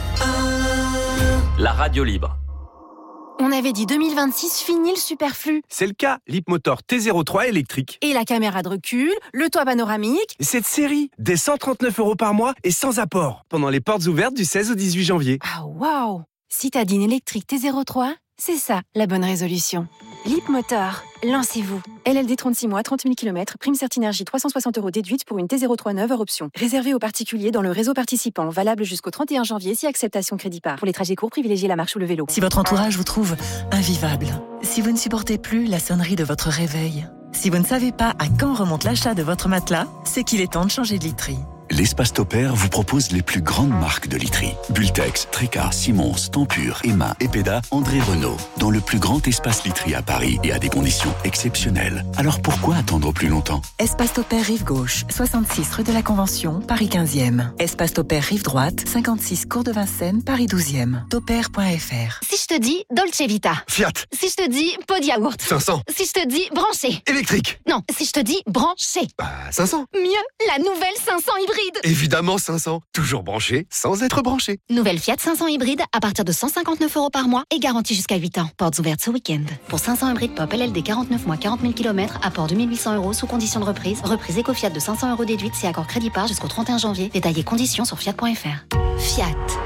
1. La radio libre. On avait dit 2026, fini le superflu. C'est le cas, l'Hipmotor T03 électrique. Et la caméra de recul, le toit panoramique. Cette série, dès 139 € par mois et sans apport. Pendant les portes ouvertes du 16 au 18 janvier. Ah waouh! Si t'as dit une électrique T03, c'est ça la bonne résolution. Leapmotor, lancez-vous. LLD 36 mois, 30 000 km, prime Certinergie 360 € déduite pour une T03 neuve hors option. Réservée aux particuliers dans le réseau participant, valable jusqu'au 31 janvier si acceptation crédit par. Pour les trajets courts, privilégiez la marche ou le vélo. Si votre entourage vous trouve invivable, si vous ne supportez plus la sonnerie de votre réveil, si vous ne savez pas à quand remonte l'achat de votre matelas, c'est qu'il est temps de changer de literie. L'Espace Topair vous propose les plus grandes marques de literie. Bultex, Tréca, Simons, Tempur, Emma, Epeda, André Renault. Dans le plus grand espace literie à Paris et à des conditions exceptionnelles. Alors pourquoi attendre plus longtemps ? Espace Topair rive gauche, 66 rue de la Convention, Paris 15e. Espace Topair rive droite, 56 cours de Vincennes, Paris 12e. Topair.fr. Si je te dis Dolce Vita. Fiat. Si je te dis pot de yaourt. 500. Si je te dis branché. Électrique. Non, si je te dis branché. 500. Mieux, la nouvelle 500 hybride. Évidemment 500. Toujours branché sans être branché. Nouvelle Fiat 500 hybride à partir de 159 € par mois et garantie jusqu'à 8 ans. Portes ouvertes ce week-end. Pour 500 hybride pop LLD 49 mois, 40 000 km, apport 2800 € sous condition de reprise. Reprise éco-Fiat de 500 € déduite si accord crédit par jusqu'au 31 janvier. Détaillés conditions sur fiat.fr. Fiat.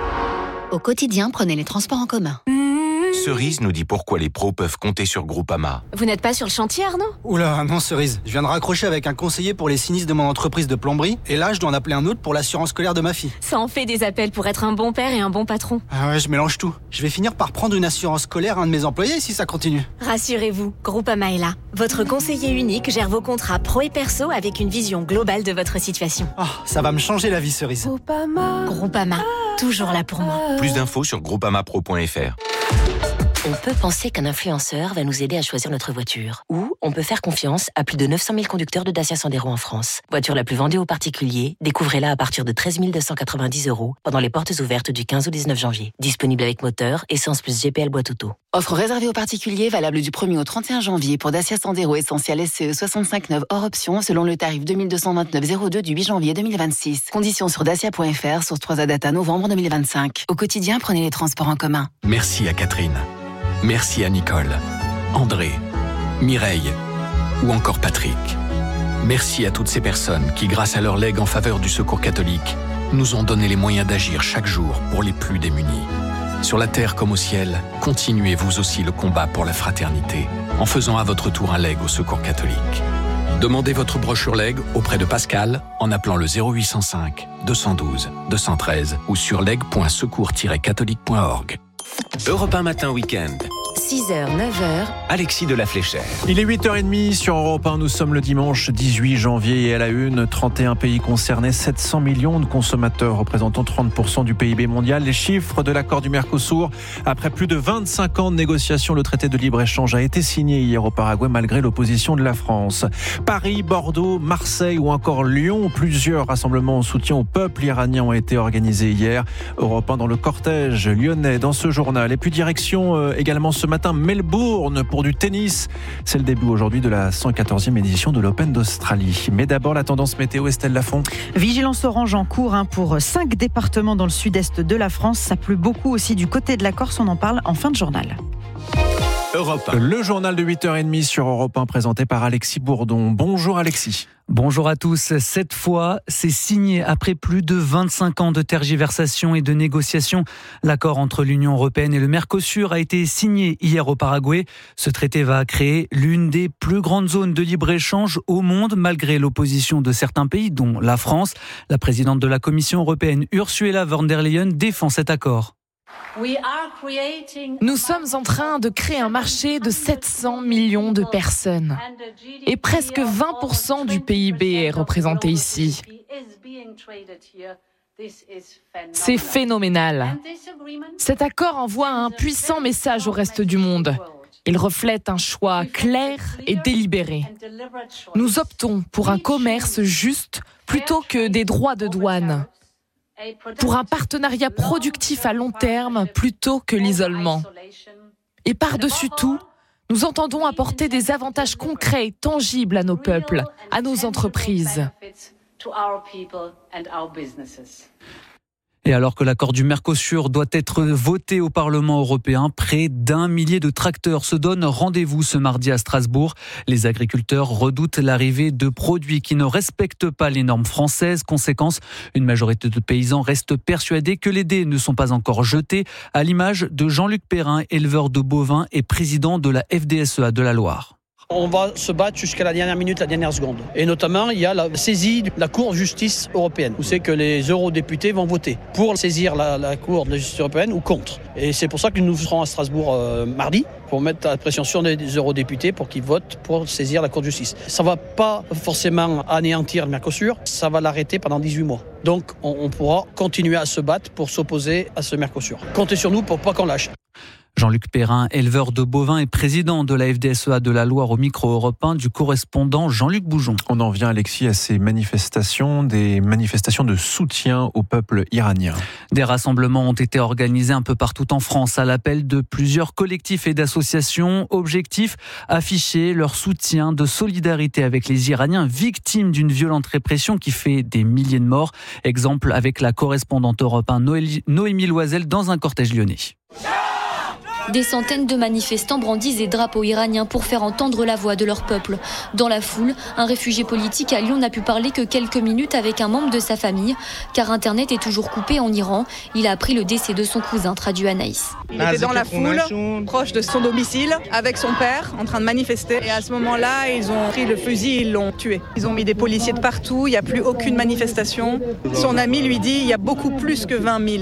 Au quotidien, prenez les transports en commun. Cerise nous dit pourquoi les pros peuvent compter sur Groupama. Vous n'êtes pas sur le chantier, Arnaud ? Oula, non Cerise. Je viens de raccrocher avec un conseiller pour les sinistres de mon entreprise de plomberie et là, je dois en appeler un autre pour l'assurance scolaire de ma fille. Ça en fait des appels pour être un bon père et un bon patron. Ah ouais, je mélange tout. Je vais finir par prendre une assurance scolaire à un de mes employés si ça continue. Rassurez-vous, Groupama est là. Votre conseiller unique gère vos contrats pro et perso avec une vision globale de votre situation. Oh, ça va me changer la vie, Cerise. Groupama, toujours là pour moi. Plus d'infos sur groupamapro.fr. On peut penser qu'un influenceur va nous aider à choisir notre voiture. Ou on peut faire confiance à plus de 900 000 conducteurs de Dacia Sandero en France. Voiture la plus vendue aux particuliers, découvrez-la à partir de 13 290 € pendant les portes ouvertes du 15 au 19 janvier. Disponible avec moteur, essence plus GPL boîte auto. Offre réservée aux particuliers, valable du 1er au 31 janvier pour Dacia Sandero Essentiel SCE 65 hors option selon le tarif 2229,02 du 8 janvier 2026. Conditions sur dacia.fr, source 3 à data novembre 2025. Au quotidien, prenez les transports en commun. Merci à Catherine. Merci à Nicole, André, Mireille ou encore Patrick. Merci à toutes ces personnes qui, grâce à leur legs en faveur du Secours catholique, nous ont donné les moyens d'agir chaque jour pour les plus démunis. Sur la terre comme au ciel, continuez vous aussi le combat pour la fraternité en faisant à votre tour un leg au Secours catholique. Demandez votre brochure leg auprès de Pascal en appelant le 0805 212 213 ou sur leg.secours-catholique.org. Europe 1 Matin Week-end. 6h, 9h. Alexis de la Fléchère. Il est 8h30 sur Europe 1. Nous sommes le dimanche 18 janvier et à la une, 31 pays concernés, 700 millions de consommateurs représentant 30% du PIB mondial. Les chiffres de l'accord du Mercosur. Après plus de 25 ans de négociations, le traité de libre-échange a été signé hier au Paraguay malgré l'opposition de la France. Paris, Bordeaux, Marseille ou encore Lyon. Plusieurs rassemblements en soutien au peuple iranien ont été organisés hier. Europe 1 dans le cortège lyonnais dans ce journal. Et puis direction également ce matin Melbourne pour du tennis. C'est le début aujourd'hui de la 114e édition de l'Open d'Australie. Mais d'abord la tendance météo, Estelle Lafont. Vigilance orange en cours pour 5 départements dans le sud-est de la France. Ça pleut beaucoup aussi du côté de la Corse. On en parle en fin de journal. Europe 1. Le journal de 8h30 sur Europe 1 présenté par Alexis Bourdon. Bonjour Alexis. Bonjour à tous. Cette fois, c'est signé après plus de 25 ans de tergiversation et de négociations. L'accord entre l'Union européenne et le Mercosur a été signé hier au Paraguay. Ce traité va créer l'une des plus grandes zones de libre-échange au monde, malgré l'opposition de certains pays, dont la France. La présidente de la Commission européenne, Ursula von der Leyen, défend cet accord. Nous sommes en train de créer un marché de 700 millions de personnes et presque 20% du PIB est représenté ici. C'est phénoménal. Cet accord envoie un puissant message au reste du monde. Il reflète un choix clair et délibéré. Nous optons pour un commerce juste plutôt que des droits de douane. Pour un partenariat productif à long terme plutôt que l'isolement. Et par-dessus tout, nous entendons apporter des avantages concrets et tangibles à nos peuples, à nos entreprises. Et alors que l'accord du Mercosur doit être voté au Parlement européen, près d'1 millier de tracteurs se donnent rendez-vous ce mardi à Strasbourg. Les agriculteurs redoutent l'arrivée de produits qui ne respectent pas les normes françaises. Conséquence, une majorité de paysans restent persuadés que les dés ne sont pas encore jetés, à l'image de Jean-Luc Perrin, éleveur de bovins et président de la FDSEA de la Loire. On va se battre jusqu'à la dernière minute, la dernière seconde. Et notamment, il y a la saisie de la Cour de justice européenne, où c'est que les eurodéputés vont voter pour saisir la Cour de justice européenne ou contre. Et c'est pour ça que nous serons à Strasbourg mardi, pour mettre la pression sur les eurodéputés pour qu'ils votent pour saisir la Cour de justice. Ça ne va pas forcément anéantir le Mercosur, ça va l'arrêter pendant 18 mois. Donc on pourra continuer à se battre pour s'opposer à ce Mercosur. Comptez sur nous pour pas qu'on lâche. Jean-Luc Perrin, éleveur de bovins et président de la FDSEA de la Loire au micro européen du correspondant Jean-Luc Boujon. On en vient, Alexis, à ces manifestations, des manifestations de soutien au peuple iranien. Des rassemblements ont été organisés un peu partout en France à l'appel de plusieurs collectifs et d'associations. Objectif, afficher leur soutien de solidarité avec les Iraniens victimes d'une violente répression qui fait des milliers de morts. Exemple avec la correspondante européenne Noémie Loisel dans un cortège lyonnais. Des centaines de manifestants brandissent des drapeaux iraniens pour faire entendre la voix de leur peuple. Dans la foule, un réfugié politique à Lyon n'a pu parler que quelques minutes avec un membre de sa famille, car Internet est toujours coupé en Iran. Il a appris le décès de son cousin, traduit Anaïs. Il était dans la foule, proche de son domicile, avec son père, en train de manifester. Et à ce moment-là, ils ont pris le fusil et ils l'ont tué. Ils ont mis des policiers de partout, il n'y a plus aucune manifestation. Son ami lui dit, il y a beaucoup plus que 20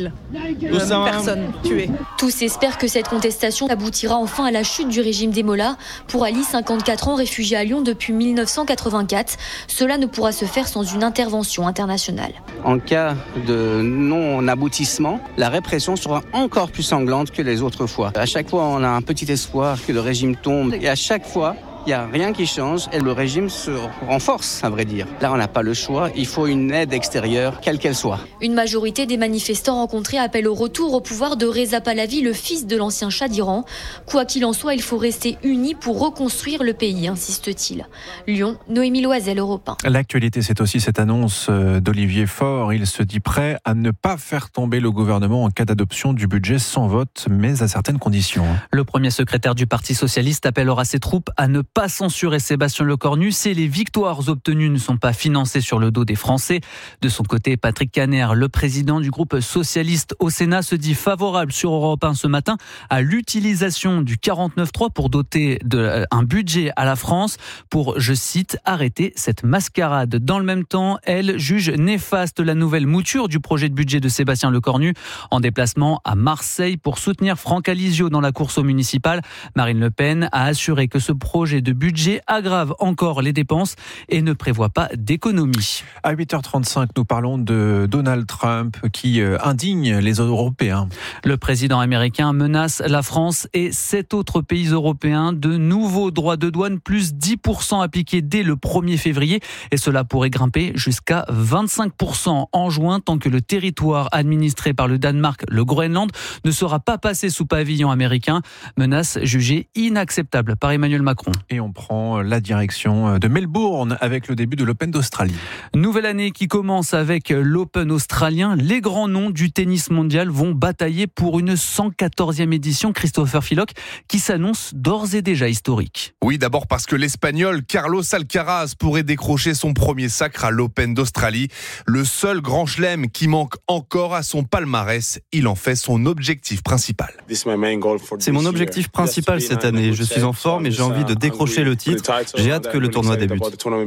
000 personnes tuées. Tous espèrent que cette contestation aboutira enfin à la chute du régime des Mollahs. Pour Ali, 54 ans, réfugié à Lyon depuis 1984, cela ne pourra se faire sans une intervention internationale. En cas de non-aboutissement, la répression sera encore plus sanglante que les autres fois. À chaque fois, on a un petit espoir que le régime tombe et à chaque fois, il n'y a rien qui change et le régime se renforce, à vrai dire. Là, on n'a pas le choix, il faut une aide extérieure, quelle qu'elle soit. Une majorité des manifestants rencontrés appellent au retour au pouvoir de Reza Pahlavi, le fils de l'ancien Shah d'Iran. Quoi qu'il en soit, il faut rester unis pour reconstruire le pays, insiste-t-il. Lyon, Noémie Loisel, Europe 1. L'actualité, c'est aussi cette annonce d'Olivier Faure. Il se dit prêt à ne pas faire tomber le gouvernement en cas d'adoption du budget sans vote, mais à certaines conditions. Le premier secrétaire du Parti socialiste appellera ses troupes à ne pas censurer Sébastien Lecornu si les victoires obtenues ne sont pas financées sur le dos des Français. De son côté, Patrick Kanner, le président du groupe socialiste au Sénat, se dit favorable sur Europe 1 ce matin à l'utilisation du 49.3 pour doter d'un budget à la France pour, je cite, arrêter cette mascarade. Dans le même temps, elle juge néfaste la nouvelle mouture du projet de budget de Sébastien Lecornu en déplacement à Marseille pour soutenir Franck Alizio dans la course aux municipales. Marine Le Pen a assuré que ce projet de budget aggrave encore les dépenses et ne prévoit pas d'économie. À 8h35, nous parlons de Donald Trump qui indigne les Européens. Le président américain menace la France et 7 autres pays européens de nouveaux droits de douane plus 10% appliqués dès le 1er février et cela pourrait grimper jusqu'à 25% en juin tant que le territoire administré par le Danemark, le Groenland, ne sera pas passé sous pavillon américain. Menace jugée inacceptable par Emmanuel Macron. Et on prend la direction de Melbourne avec le début de l'Open d'Australie. Nouvelle année qui commence avec l'Open australien. Les grands noms du tennis mondial vont batailler pour une 114e édition. Christopher Philock qui s'annonce d'ores et déjà historique. Oui, d'abord parce que l'Espagnol Carlos Alcaraz pourrait décrocher son premier sacre à l'Open d'Australie. Le seul grand chelem qui manque encore à son palmarès. Il en fait son objectif principal. C'est mon objectif principal cette année. Je suis en forme et j'ai envie de décrocher le titre. J'ai hâte que le tournoi débute.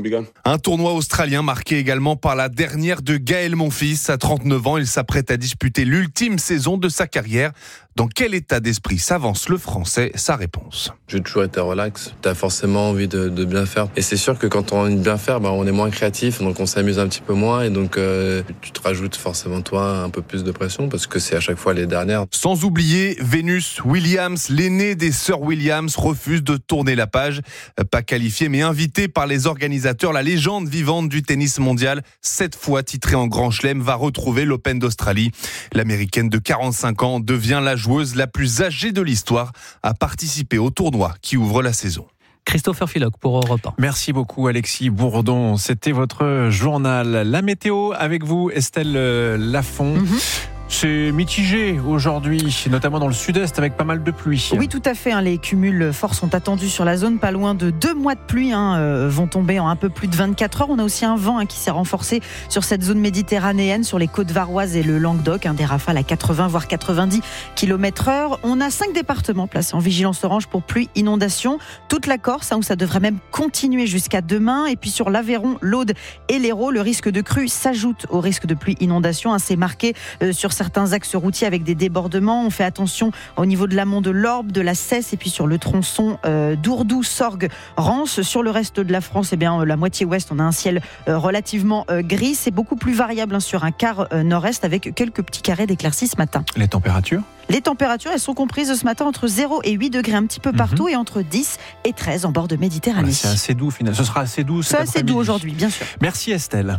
Un tournoi australien marqué également par la dernière de Gaël Monfils. À 39 ans, il s'apprête à disputer l'ultime saison de sa carrière. Dans quel état d'esprit s'avance le Français? Sa réponse. J'ai toujours été relax. T'as forcément envie de bien faire. Et c'est sûr que quand on a envie de bien faire, on est moins créatif, donc on s'amuse un petit peu moins. Et donc tu te rajoutes forcément toi un peu plus de pression parce que c'est à chaque fois les dernières. Sans oublier Venus Williams, l'aînée des sœurs Williams, refuse de tourner la page. Pas qualifiée mais invitée par les organisateurs, la légende vivante du tennis mondial, 7 fois titrée en Grand Chelem, va retrouver l'Open d'Australie. L'américaine de 45 ans devient la joueuse la plus âgée de l'histoire à participer au tournoi qui ouvre la saison. Christopher Philock pour Europe 1. Merci beaucoup Alexis Bourdon. C'était votre journal. La météo avec vous Estelle Lafont. C'est mitigé aujourd'hui, notamment dans le sud-est avec pas mal de pluie. Oui, tout à fait. Les cumuls forts sont attendus sur la zone. Pas loin de 2 mois de pluie vont tomber en un peu plus de 24 heures. On a aussi un vent qui s'est renforcé sur cette zone méditerranéenne, sur les côtes varoises et le Languedoc. Des rafales à 80 voire 90 km/h. On a 5 départements placés en vigilance orange pour pluie, inondation. Toute la Corse, où ça devrait même continuer jusqu'à demain. Et puis sur l'Aveyron, l'Aude et l'Hérault, le risque de crue s'ajoute au risque de pluie, inondation. C'est marqué sur certains axes routiers avec des débordements. On fait attention au niveau de l'amont de l'Orbe, de la Cesse et puis sur le tronçon d'Ourdou, Sorgues, Rance. Sur le reste de la France, la moitié ouest, on a un ciel relativement gris. C'est beaucoup plus variable sur un quart nord-est avec quelques petits carrés d'éclaircies ce matin. Les températures ? Les températures, elles sont comprises ce matin entre 0 et 8 degrés un petit peu partout et entre 10 et 13 en bord de Méditerranée. C'est assez doux finalement. Ce sera assez doux cet après-midi. C'est assez doux aujourd'hui, bien sûr. Merci Estelle.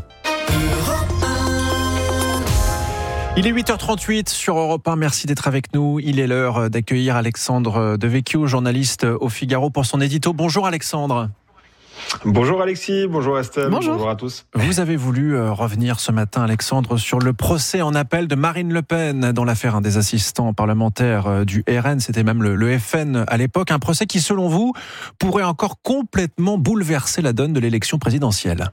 Il est 8h38 sur Europe 1. Merci d'être avec nous. Il est l'heure d'accueillir Alexandre Devecchio, journaliste au Figaro pour son édito. Bonjour Alexandre. Bonjour Alexis, bonjour Estelle, bonjour à tous. Vous avez voulu revenir ce matin, Alexandre, sur le procès en appel de Marine Le Pen dans l'affaire des assistants parlementaires du RN, c'était même le FN à l'époque. Un procès qui, selon vous, pourrait encore complètement bouleverser la donne de l'élection présidentielle.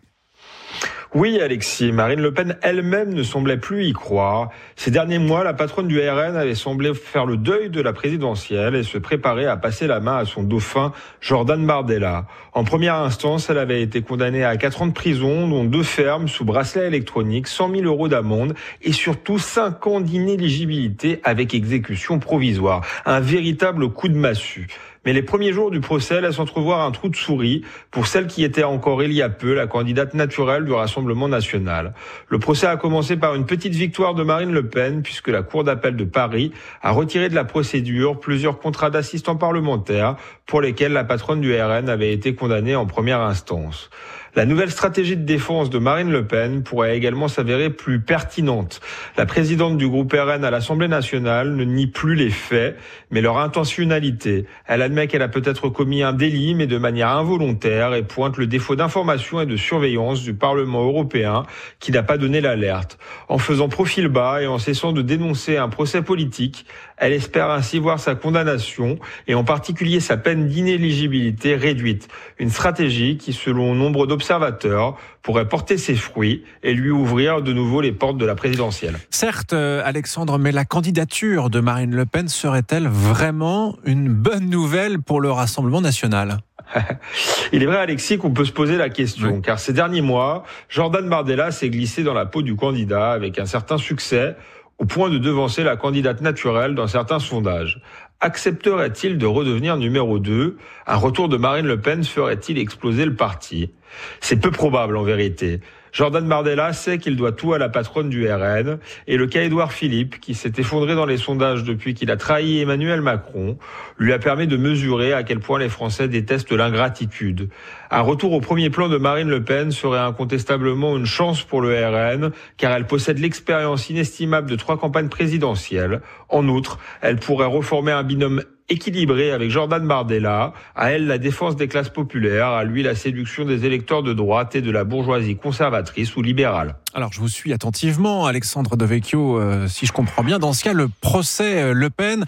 Oui, Alexis, Marine Le Pen elle-même ne semblait plus y croire. Ces derniers mois, la patronne du RN avait semblé faire le deuil de la présidentielle et se préparer à passer la main à son dauphin, Jordan Bardella. En première instance, elle avait été condamnée à 4 ans de prison, dont 2 fermes sous bracelet électronique, 100 000 € d'amende et surtout 5 ans d'inéligibilité avec exécution provisoire. Un véritable coup de massue. Mais les premiers jours du procès laissent entrevoir un trou de souris pour celle qui était encore il y a peu la candidate naturelle du Rassemblement national. Le procès a commencé par une petite victoire de Marine Le Pen puisque la Cour d'appel de Paris a retiré de la procédure plusieurs contrats d'assistants parlementaires pour lesquels la patronne du RN avait été condamnée en première instance. La nouvelle stratégie de défense de Marine Le Pen pourrait également s'avérer plus pertinente. La présidente du groupe RN à l'Assemblée nationale ne nie plus les faits, mais leur intentionnalité. Elle admet qu'elle a peut-être commis un délit, mais de manière involontaire, et pointe le défaut d'information et de surveillance du Parlement européen qui n'a pas donné l'alerte. En faisant profil bas et en cessant de dénoncer un procès politique, elle espère ainsi voir sa condamnation et en particulier sa peine d'inéligibilité réduite. Une stratégie qui, selon nombre d'observateurs, pourrait porter ses fruits et lui ouvrir de nouveau les portes de la présidentielle. Certes, Alexandre, mais la candidature de Marine Le Pen serait-elle vraiment une bonne nouvelle pour le Rassemblement national ? Il est vrai, Alexis, qu'on peut se poser la question, car ces derniers mois, Jordan Bardella s'est glissé dans la peau du candidat avec un certain succès, au point de devancer la candidate naturelle dans certains sondages. Accepterait-il de redevenir numéro 2 ? Un retour de Marine Le Pen ferait-il exploser le parti ? C'est peu probable en vérité. Jordan Bardella sait qu'il doit tout à la patronne du RN et le cas Édouard Philippe, qui s'est effondré dans les sondages depuis qu'il a trahi Emmanuel Macron, lui a permis de mesurer à quel point les Français détestent l'ingratitude. Un retour au premier plan de Marine Le Pen serait incontestablement une chance pour le RN, car elle possède l'expérience inestimable de 3 campagnes présidentielles. En outre, elle pourrait reformer un binôme équilibré avec Jordan Bardella, à elle la défense des classes populaires, à lui la séduction des électeurs de droite et de la bourgeoisie conservatrice ou libérale. Alors je vous suis attentivement, Alexandre Devecchio, si je comprends bien, dans ce cas le procès Le Pen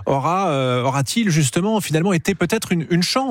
aura-t-il justement finalement été peut-être une chance ?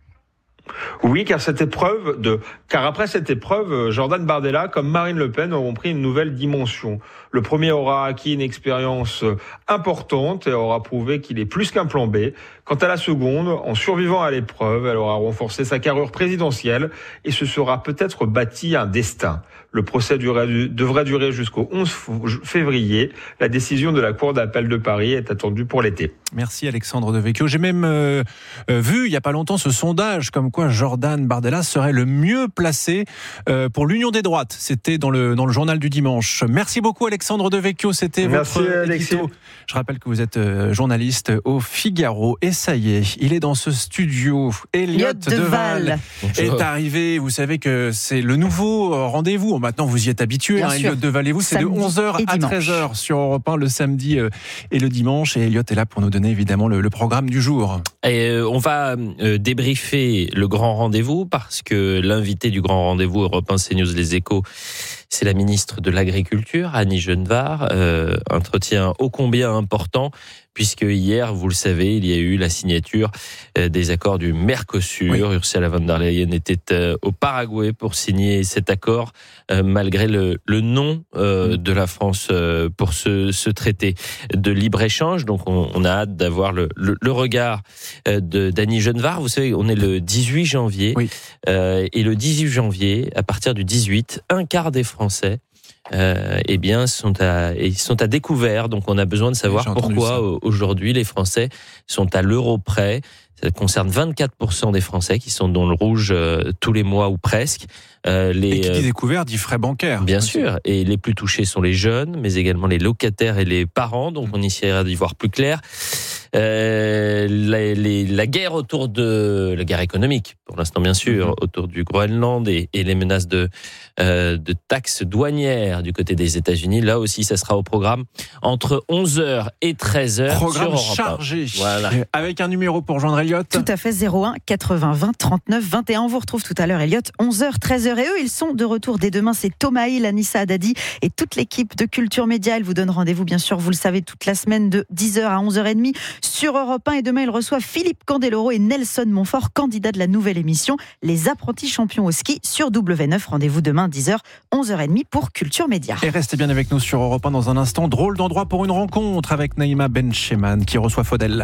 Oui, car après cette épreuve, Jordan Bardella, comme Marine Le Pen, auront pris une nouvelle dimension. Le premier aura acquis une expérience importante et aura prouvé qu'il est plus qu'un plan B. Quant à la seconde, en survivant à l'épreuve, elle aura renforcé sa carrure présidentielle et se sera peut-être bâti un destin. Le procès devrait durer jusqu'au 11 février. La décision de la Cour d'appel de Paris est attendue pour l'été. Merci Alexandre Devecchio. J'ai même vu il n'y a pas longtemps ce sondage comme quoi Jordan Bardella serait le mieux placé pour l'Union des droites. C'était dans le journal du dimanche. Merci beaucoup Alexandre Devecchio. C'était votre édito. Je rappelle que vous êtes journaliste au Figaro. Et ça y est, il est dans ce studio. Elliott Deval est arrivé. Vous savez que c'est le nouveau rendez-vous. Maintenant, vous y êtes habitué. Elliott Deval et vous, c'est de 11h à 13h sur Europe 1 le samedi et le dimanche. Et Elliott est là pour nous donner évidemment le programme du jour. Et on va débriefer le grand rendez-vous parce que l'invité du grand rendez-vous Europe 1 CNews Les Échos, c'est la ministre de l'Agriculture, Annie Genevard. Entretien ô combien important, puisque hier, vous le savez, il y a eu la signature des accords du Mercosur. Oui. Ursula von der Leyen était au Paraguay pour signer cet accord, malgré le non de la France pour ce traité de libre-échange. Donc on a hâte d'avoir le regard d'Annie Genevard. Vous savez, on est le 18 janvier. Oui. Et le 18 janvier, à partir du 18, un quart des Français sont à découvert. Donc on a besoin de savoir pourquoi aujourd'hui les Français sont à l'euro près. Ça concerne 24% des Français qui sont dans le rouge tous les mois ou presque. Et qui dit découvert dit frais bancaires. Bien sûr. Et les plus touchés sont les jeunes, mais également les locataires et les parents. Donc on essaiera d'y voir plus clair. La guerre autour de la guerre économique, pour l'instant bien sûr, autour du Groenland et les menaces de taxes douanières du côté des États-Unis. Là aussi, ça sera au programme entre 11h et 13h. Programme sur chargé. Voilà. Avec un numéro pour joindre Elliot. Tout à fait, 01 80 20 39 21. On vous retrouve tout à l'heure, Elliot, 11h, 13h. Et eux, ils sont de retour dès demain. C'est Thomas Hill, Anissa Haddadi et toute l'équipe de Culture Média. Elle vous donne rendez-vous, bien sûr, vous le savez, toute la semaine de 10h à 11h30 sur Europe 1. Et demain, il reçoit Philippe Candeloro et Nelson Montfort, candidats de la nouvelle émission Les Apprentis Champions au ski sur W9. Rendez-vous demain, 10h, 11h30 pour Culture Média. Et restez bien avec nous sur Europe 1 dans un instant. Drôle d'endroit pour une rencontre avec Naïma Bencheman qui reçoit Faudel.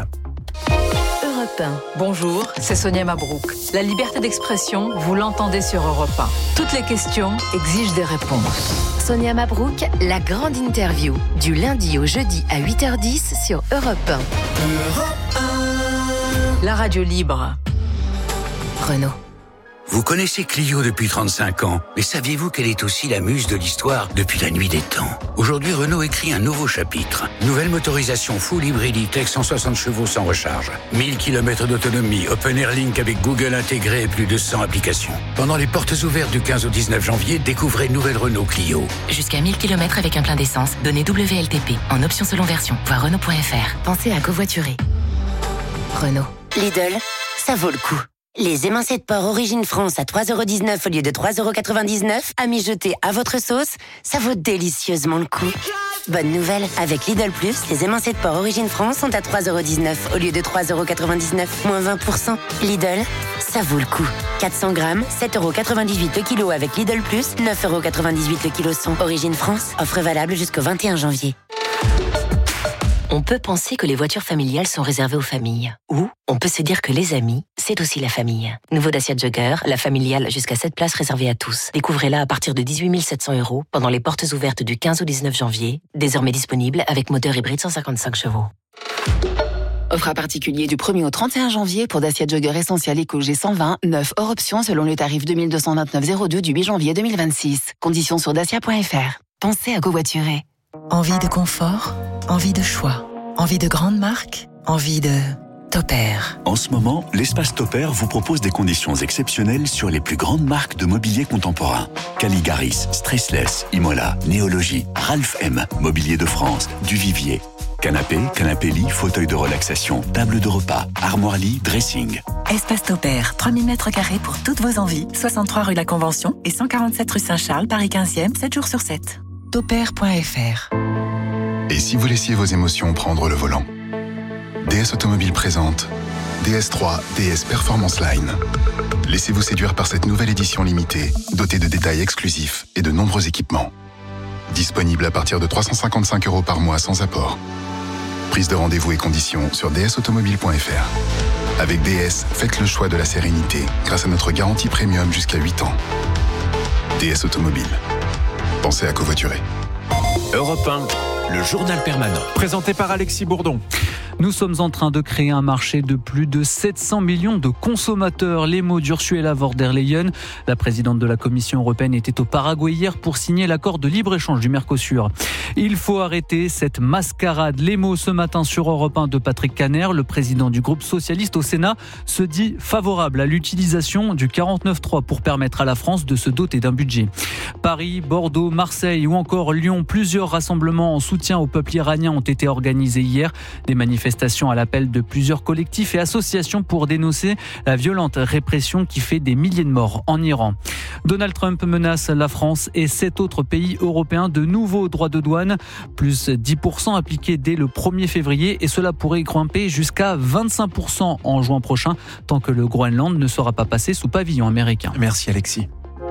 Bonjour, c'est Sonia Mabrouk. La liberté d'expression, vous l'entendez sur Europe 1. Toutes les questions exigent des réponses. Sonia Mabrouk, la grande interview, du lundi au jeudi à 8h10 sur Europe 1. Europe 1. La radio libre. Renault. Vous connaissez Clio depuis 35 ans, mais saviez-vous qu'elle est aussi la muse de l'histoire depuis la nuit des temps? Aujourd'hui, Renault écrit un nouveau chapitre. Nouvelle motorisation full hybride E-Tech 160 chevaux sans recharge. 1000 km d'autonomie, Open Air Link avec Google intégré et plus de 100 applications. Pendant les portes ouvertes du 15 au 19 janvier, découvrez nouvelle Renault Clio. Jusqu'à 1000 km avec un plein d'essence, donnez WLTP, en option selon version, voir Renault.fr. Pensez à covoiturer. Renault. Lidl, ça vaut le coup. Les émincés de porc Origine France à 3,19€ au lieu de 3,99€, à mijoter à votre sauce, ça vaut délicieusement le coup. Bonne nouvelle, avec Lidl Plus, les émincés de porc Origine France sont à 3,19€ au lieu de 3,99€, moins 20%. Lidl, ça vaut le coup. 400 grammes, 7,98€ le kilo avec Lidl Plus, 9,98€ le kilo son. Origine France, offre valable jusqu'au 21 janvier. On peut penser que les voitures familiales sont réservées aux familles. Ou on peut se dire que les amis, c'est aussi la famille. Nouveau Dacia Jogger, la familiale jusqu'à 7 places réservées à tous. Découvrez-la à partir de 18 700€ pendant les portes ouvertes du 15 au 19 janvier. Désormais disponible avec moteur hybride 155 chevaux. Offre à particulier du 1er au 31 janvier pour Dacia Jogger Essential Eco G120, 9 hors option selon le tarif 2229,02 du 8 janvier 2026. Conditions sur dacia.fr. Pensez à covoiturer. Envie de confort, envie de choix, envie de grandes marques, envie de Topair. En ce moment, l'espace Topair vous propose des conditions exceptionnelles sur les plus grandes marques de mobilier contemporain. Caligaris, Stressless, Imola, Néologie, Ralph M, Mobilier de France, Duvivier. Canapé, canapé-lit, fauteuil de relaxation, table de repas, armoire-lit, dressing. Espace Topair, 3000 m² pour toutes vos envies. 63 rue La Convention et 147 rue Saint-Charles, Paris 15e, 7 jours sur 7. Topair.fr. Et si vous laissiez vos émotions prendre le volant? DS Automobile présente DS3 DS Performance Line. Laissez-vous séduire par cette nouvelle édition limitée, dotée de détails exclusifs et de nombreux équipements. Disponible à partir de 355€ par mois sans apport. Prise de rendez-vous et conditions sur dsautomobile.fr. Avec DS, faites le choix de la sérénité grâce à notre garantie premium jusqu'à 8 ans. DS Automobile. Pensez à covoiturer. Europe 1, le journal permanent. Présenté par Alexis Bourdon. Nous sommes en train de créer un marché de plus de 700 millions de consommateurs. Les mots d'Ursula von der Leyen. La présidente de la Commission européenne était au Paraguay hier pour signer l'accord de libre-échange du Mercosur. Il faut arrêter cette mascarade. Les mots ce matin sur Europe 1 de Patrick Caner, le président du groupe socialiste au Sénat, se dit favorable à l'utilisation du 49.3 pour permettre à la France de se doter d'un budget. Paris, Bordeaux, Marseille ou encore Lyon, plusieurs rassemblements en soutien au peuple iranien ont été organisés hier. Des manifestations manifestation à l'appel de plusieurs collectifs et associations pour dénoncer la violente répression qui fait des milliers de morts en Iran. Donald Trump menace la France et 7 autres pays européens de nouveaux droits de douane, plus 10% appliqués dès le 1er février et cela pourrait grimper jusqu'à 25% en juin prochain tant que le Groenland ne sera pas passé sous pavillon américain. Merci Alexis.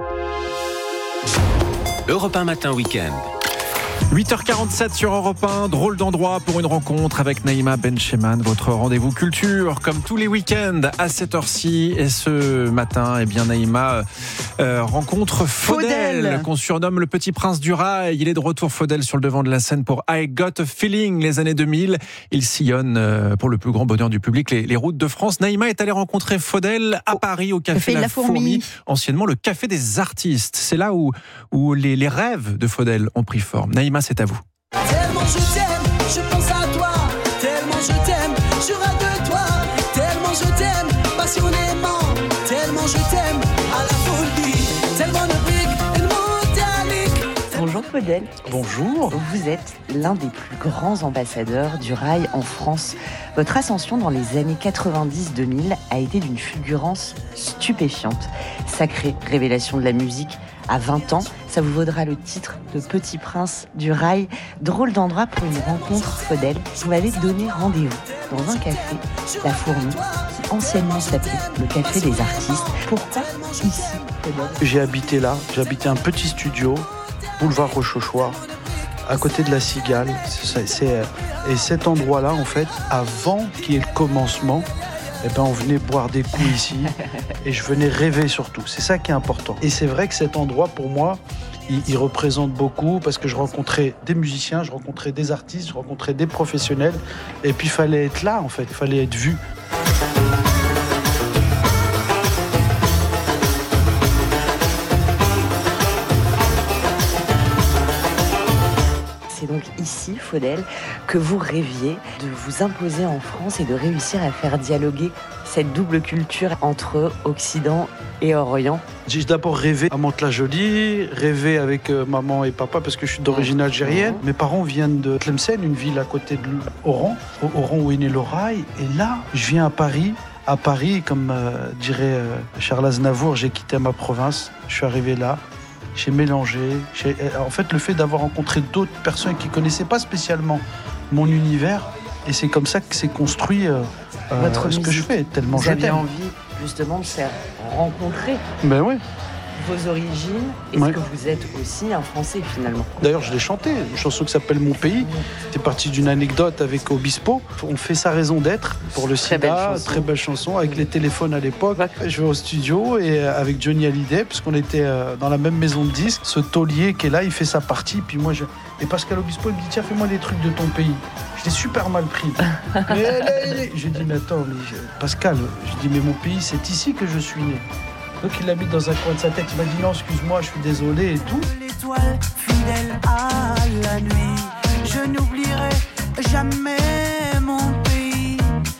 Europe 1 Matin Week-end. 8h47 sur Europe 1, drôle d'endroit pour une rencontre avec Naïma Bencheman, votre rendez-vous culture, comme tous les week-ends à cette heure-ci. Et ce matin, eh bien Naïma rencontre Faudel, qu'on surnomme le petit prince du rail. Il est de retour, Faudel, sur le devant de la scène pour I Got a Feeling, les années 2000. Il sillonne, pour le plus grand bonheur du public, les routes de France. Naïma est allée rencontrer Faudel à Paris, au Café La Fourmi, anciennement le Café des Artistes. C'est là où les rêves de Faudel ont pris forme. Naïma, c'est à vous. Tellement je t'aime, je pense à toi. Tellement je t'aime, je rêve de toi. Tellement je t'aime, passionnément. Tellement je t'aime, à la folie. Tellement de briques, tellement métallique. Bonjour Faudel. Bonjour. Vous êtes l'un des plus grands ambassadeurs du rail en France. Votre ascension dans les années 90-2000 a été d'une fulgurance stupéfiante. Sacrée révélation de la musique. À 20 ans, ça vous vaudra le titre de Petit Prince du Rail. Drôle d'endroit pour une rencontre, Faudel. Vous m'avez donné rendez-vous dans un café, La Fourmi, qui anciennement s'appelait le Café des Artistes. Pourquoi ici, Faudel ? J'ai habité là, j'ai habité un petit studio, boulevard Rochechouart, à côté de la Cigale. Et cet endroit-là, en fait, avant qu'il y ait le commencement, on venait boire des coups ici et je venais rêver surtout. C'est ça qui est important. Et c'est vrai que cet endroit, pour moi, il représente beaucoup parce que je rencontrais des musiciens, je rencontrais des artistes, je rencontrais des professionnels. Et puis, il fallait être là, en fait. Il fallait être vu. C'est donc ici, Faudel, que vous rêviez de vous imposer en France et de réussir à faire dialoguer cette double culture entre Occident et Orient. J'ai d'abord rêvé à Mantes-la-Jolie, rêvé avec maman et papa parce que je suis d'origine algérienne. Mes parents viennent de Tlemcen, une ville à côté de Oran où est né le rail. Et là, je viens à Paris. À Paris, comme dirait Charles Aznavour, j'ai quitté ma province. Je suis arrivé là. J'ai mélangé. En fait, le fait d'avoir rencontré d'autres personnes qui ne connaissaient pas spécialement mon univers, et c'est comme ça que s'est construit ce que je fais, tellement je t'aime. Vous avez envie, justement, de faire rencontrer oui. Vos origines et ce que vous êtes aussi un Français, finalement. D'ailleurs, je l'ai chanté, une chanson qui s'appelle Mon Pays. C'est parti d'une anecdote avec Obispo. On fait sa raison d'être pour le SIDA. Très belle chanson, avec les téléphones à l'époque. Je vais au studio et avec Johnny Hallyday, puisqu'on était dans la même maison de disques. Ce taulier qui est là, il fait sa partie. Puis moi, et Pascal Obispo, il me dit, tiens, fais-moi des trucs de ton pays. Je l'ai super mal pris. J'ai dit, mais attends, Pascal, je dis, mais mon pays, c'est ici que je suis né. Donc il l'habite dans un coin de sa tête. Il m'a dit non, excuse-moi, je suis désolé et tout. L'étoile fidèle à la nuit, je n'oublierai jamais mon pays,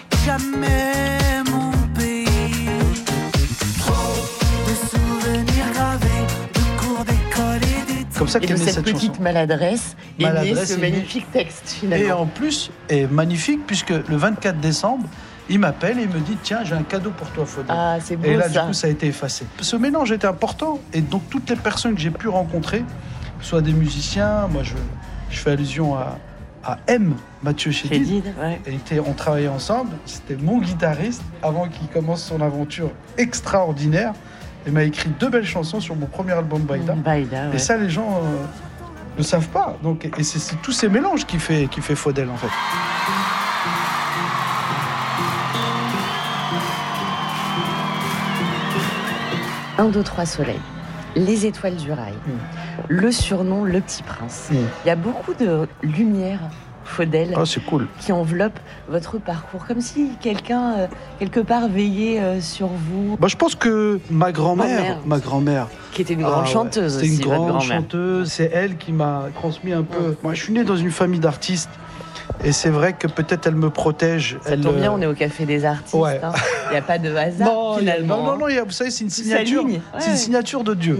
jamais mon pays. Trop de souvenirs gravés, de cours d'école et d'études. Comme ça qu'est née cette petite maladresse est né ce magnifique texte finalement. Et en plus, est magnifique puisque le 24 décembre, il m'appelle et il me dit, tiens, j'ai un cadeau pour toi, Faudel. Ah, c'est beau, et là, ça. du coup, ça a été effacé. Ce mélange était important. Et donc, toutes les personnes que j'ai pu rencontrer, soit des musiciens, moi, je fais allusion à M, Mathieu Chédid. On travaillait ensemble. C'était mon guitariste avant qu'il commence son aventure extraordinaire. Il m'a écrit 2 belles chansons sur mon premier album, Baïda. Et ça, les gens ne savent pas. Donc, et c'est tous ces mélanges qui fait Faudel, en fait. 1, 2, 3 soleil, les étoiles du rail, le surnom Le Petit Prince. Il y a beaucoup de lumière, Faudel, c'est cool, qui enveloppe votre parcours, comme si quelqu'un, quelque part, veillait sur vous. Je pense que ma grand-mère, qui était une grande chanteuse c'était aussi, une grande chanteuse, c'est elle qui m'a transmis un peu. Moi, je suis né dans une famille d'artistes. Et c'est vrai que peut-être elle me protège. Ça tombe bien, on est au Café des Artistes. Ouais. Hein. Il n'y a pas de hasard, finalement. Non, vous savez, c'est une signature. C'est une signature de Dieu.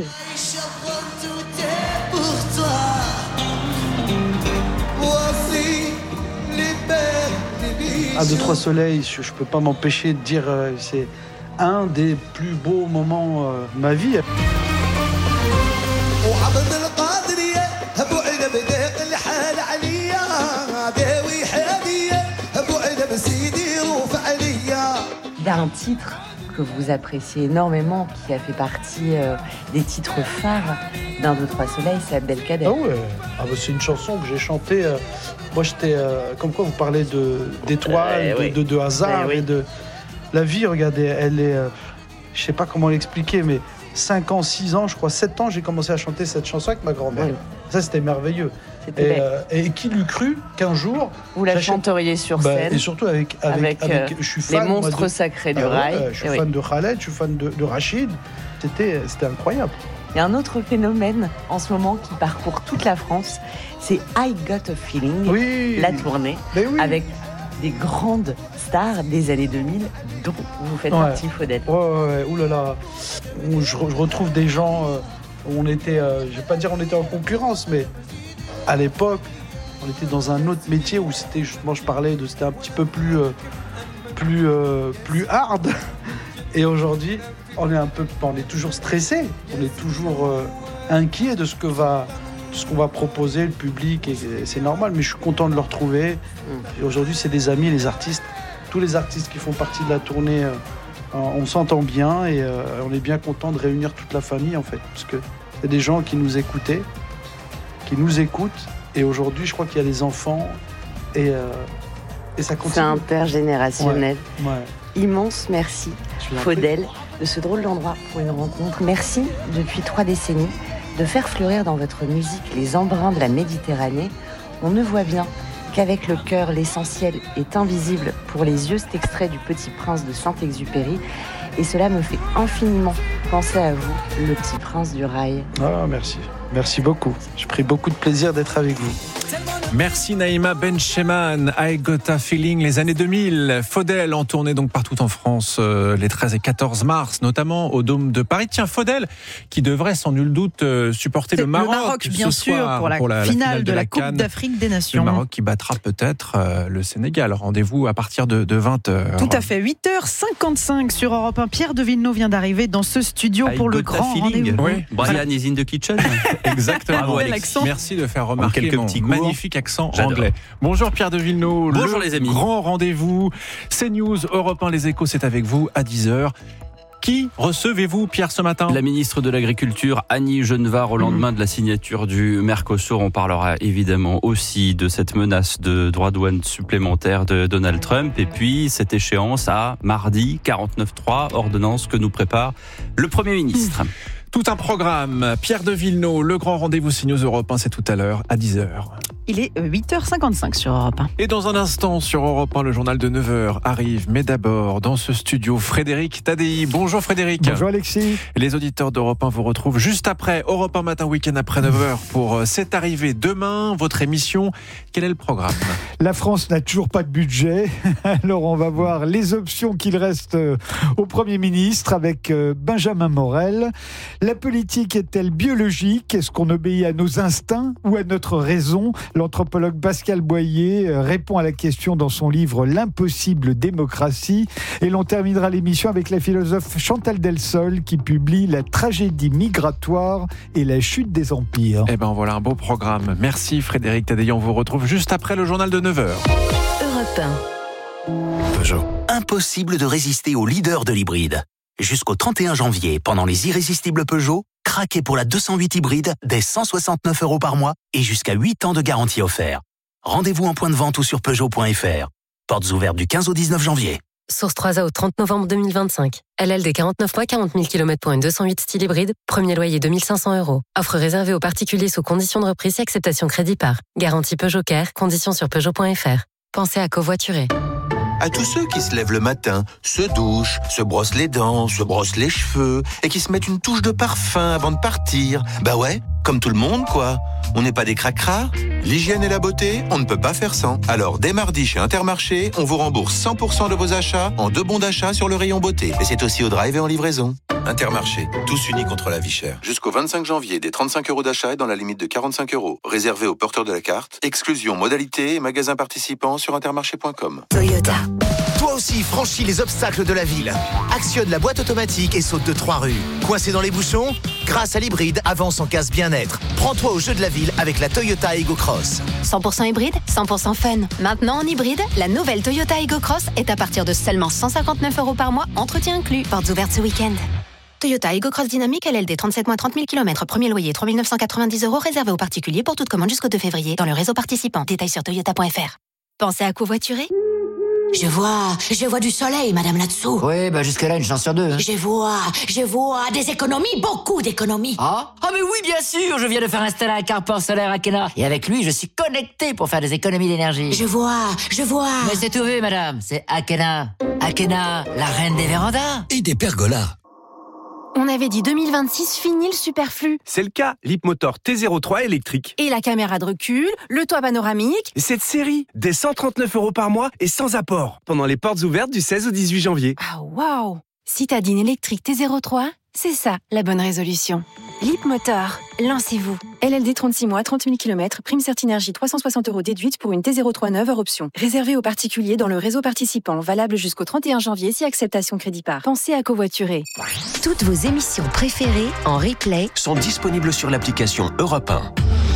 1, 2, 3 soleils, je ne peux pas m'empêcher de dire c'est un des plus beaux moments de ma vie. Il y a un titre que vous appréciez énormément, qui a fait partie des titres phares d'1, 2, 3 soleils, c'est Abdelkader. Ah ouais, c'est une chanson que j'ai chantée. Moi, j'étais. Comme quoi, vous parlez d'étoiles, de hasard et de. La vie, regardez, elle est. Je sais pas comment l'expliquer, mais 5 ans, 6 ans, je crois, 7 ans, j'ai commencé à chanter cette chanson avec ma grand-mère. Oui. Ça, c'était merveilleux. Et qui l'eût cru qu'un jour... Vous la chanteriez sur scène. Et surtout avec je suis fan, les monstres sacrés du rail. Je suis fan de Khaled, je suis fan de Rachid. C'était incroyable. Il y a un autre phénomène en ce moment qui parcourt toute la France, c'est I Got a Feeling, la tournée, avec des grandes stars des années 2000 dont vous faites partie, Faudel. Ouais, oulala. Je retrouve des gens où on était, je vais pas dire on était en concurrence, mais à l'époque, on était dans un autre métier où c'était justement, c'était un petit peu plus hard. Et aujourd'hui, on est toujours stressé, on est toujours inquiet de ce qu'on va proposer le public, et c'est normal, mais je suis content de le retrouver. Et aujourd'hui, c'est des amis, les artistes, tous les artistes qui font partie de la tournée, on s'entend bien et on est bien content de réunir toute la famille en fait, parce que c'est des gens qui nous écoutaient, qui nous écoutent, et aujourd'hui, je crois qu'il y a des enfants et ça continue. C'est intergénérationnel. Ouais. Immense merci, Faudel, de ce drôle d'endroit pour une rencontre. Merci depuis 3 décennies de faire fleurir dans votre musique les embruns de la Méditerranée. On ne voit bien qu'avec le cœur, l'essentiel est invisible pour les yeux. C'est extrait du Petit Prince de Saint-Exupéry. Et cela me fait infiniment penser à vous, le petit prince du rail. Ah, merci. Merci beaucoup. J'ai pris beaucoup de plaisir d'être avec vous. Merci Naïma Bencheman, I Got a Feeling, les années 2000. Faudel en tournée donc partout en France les 13 et 14 mars, notamment au Dôme de Paris. Tiens, Faudel qui devrait sans nul doute supporter le Maroc bien ce sûr, soir, pour la finale de la Coupe Cannes. d'Afrique des Nations. Le Maroc qui battra peut-être le Sénégal. Rendez-vous à partir de 20h. Tout à fait, 8h55 sur Europe 1. Pierre de Villeneuve vient d'arriver dans ce studio pour le grand rendez-vous. Oui. Brian is in the kitchen. Exactement. Bravo, Alex. Merci de faire remarquer mon magnifique accent anglais. Bonjour Pierre de Villeneuve. Bonjour les amis. Grand rendez-vous. CNews, Europe 1, Les Échos, c'est avec vous à 10h. Qui recevez-vous, Pierre, ce matin ? La ministre de l'Agriculture, Annie Genevard, au lendemain de la signature du Mercosur. On parlera évidemment aussi de cette menace de droits de douane supplémentaires de Donald Trump. Et puis, cette échéance à mardi, 49.3, ordonnance que nous prépare le Premier ministre. Tout un programme. Pierre de Villeneuve, le grand rendez-vous CNews Europe 1, c'est tout à l'heure, à 10h. Il est 8h55 sur Europe 1. Et dans un instant, sur Europe 1, le journal de 9h arrive. Mais d'abord, dans ce studio, Frédéric Tadei. Bonjour Frédéric. Bonjour Alexis. Les auditeurs d'Europe 1 vous retrouvent juste après Europe 1 Matin Week-end après 9h pour C'est arrivé demain, votre émission. Quel est le programme ? La France n'a toujours pas de budget. Alors on va voir les options qu'il reste au Premier ministre avec Benjamin Morel. La politique est-elle biologique ? Est-ce qu'on obéit à nos instincts ou à notre raison ? L'anthropologue Pascal Boyer répond à la question dans son livre L'impossible démocratie. Et l'on terminera l'émission avec la philosophe Chantal Delsol qui publie La tragédie migratoire et la chute des empires. Eh ben voilà un beau programme. Merci Frédéric Tadei. On vous retrouve juste après le journal de 9h. Europe 1. Peugeot. Impossible de résister au leader de l'hybride. Jusqu'au 31 janvier, pendant les irrésistibles Peugeot, craquez pour la 208 hybride dès 169 € par mois et jusqu'à 8 ans de garantie offert. Rendez-vous en point de vente ou sur Peugeot.fr. Portes ouvertes du 15 au 19 janvier. Source 3A au 30 novembre 2025. LLD 49 mois, 40 000 km pour une 208 style hybride. Premier loyer 2 500 €. Offre réservée aux particuliers sous conditions de reprise et acceptation crédit par. Garantie Peugeot Care. Conditions sur Peugeot.fr. Pensez à covoiturer. À tous ceux qui se lèvent le matin, se douchent, se brossent les dents, se brossent les cheveux et qui se mettent une touche de parfum avant de partir. Bah ouais, comme tout le monde quoi. On n'est pas des cracras. L'hygiène et la beauté, on ne peut pas faire sans. Alors dès mardi chez Intermarché, on vous rembourse 100% de vos achats en 2 bons d'achat sur le rayon beauté. Et c'est aussi au drive et en livraison. Intermarché, tous unis contre la vie chère. Jusqu'au 25 janvier, des 35 € d'achat et dans la limite de 45 €. Réservé aux porteurs de la carte. Exclusion, modalité et magasins participants sur intermarché.com. Toyota. Toi aussi, franchis les obstacles de la ville. Actionne la boîte automatique et saute de 3 rues. Coincé dans les bouchons ? Grâce à l'hybride, avance en casse bien-être. Prends-toi au jeu de la ville avec la Toyota Ego Cross. 100% hybride, 100% fun. Maintenant en hybride, la nouvelle Toyota Ego Cross est à partir de seulement 159 € par mois, entretien inclus. Portes ouvertes ce week-end. Toyota Ego Cross Dynamique LLD 37 mois 30 000 km, premier loyer 3 990 € réservé aux particuliers pour toute commande jusqu'au 2 février dans le réseau participant. Détails sur toyota.fr. Pensez à covoiturer ? Je vois du soleil, madame là-dessous. Oui, jusque-là, une chance sur 2. Je vois des économies, beaucoup d'économies. Ah mais oui, bien sûr, je viens de faire installer un carport solaire Akena. Et avec lui, je suis connecté pour faire des économies d'énergie. Je vois. Mais c'est tout vu, madame, c'est Akena. Akena, la reine des vérandas. Et des pergolas. On avait dit 2026, fini le superflu. C'est le cas, l'Hipmotor T03 électrique. Et la caméra de recul, le toit panoramique. Cette série, dès 139 € par mois et sans apport. Pendant les portes ouvertes du 16 au 18 janvier. Ah waouh! Citadine électrique T03, c'est ça la bonne résolution. Leapmotor, lancez-vous. LLD 36 mois, 30 000 km, prime Certinergie 360 € déduite pour une T03 neuve hors option. Réservé aux particuliers dans le réseau participant, valable jusqu'au 31 janvier si acceptation crédit par. Pensez à covoiturer. Toutes vos émissions préférées en replay sont disponibles sur l'application Europe 1.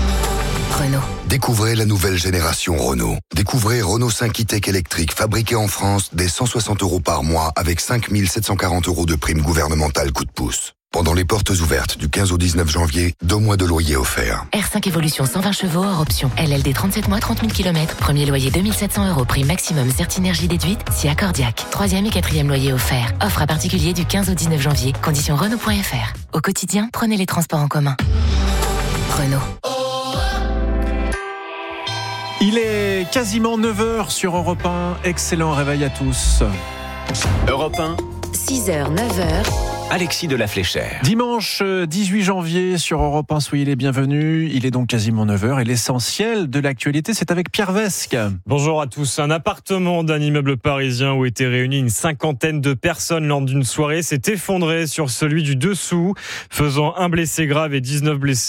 Renault. Découvrez la nouvelle génération Renault. Découvrez Renault 5 e-Tech électrique fabriqué en France dès 160 € par mois avec 5 740 € de prime gouvernementale coup de pouce. Pendant les portes ouvertes du 15 au 19 janvier, 2 mois de loyer offerts. R5 Evolution 120 chevaux hors option. LLD 37 mois, 30 000 km. Premier loyer 2700 €. Prix maximum Certinergie déduite si accordiaque. 3e et 4e loyer offert. Offre à particulier du 15 au 19 janvier. Conditions Renault.fr. Au quotidien, prenez les transports en commun. Renault. Il est quasiment 9h sur Europe 1. Excellent réveil à tous. Europe 1. 6h, 9h. Alexis de la Fléchère. Dimanche 18 janvier sur Europe 1, soyez les bienvenus. Il est donc quasiment 9h et l'essentiel de l'actualité, c'est avec Pierre Vesque. Bonjour à tous. Un appartement d'un immeuble parisien où étaient réunies une cinquantaine de personnes lors d'une soirée s'est effondré sur celui du dessous, faisant un blessé grave et 19 blessés.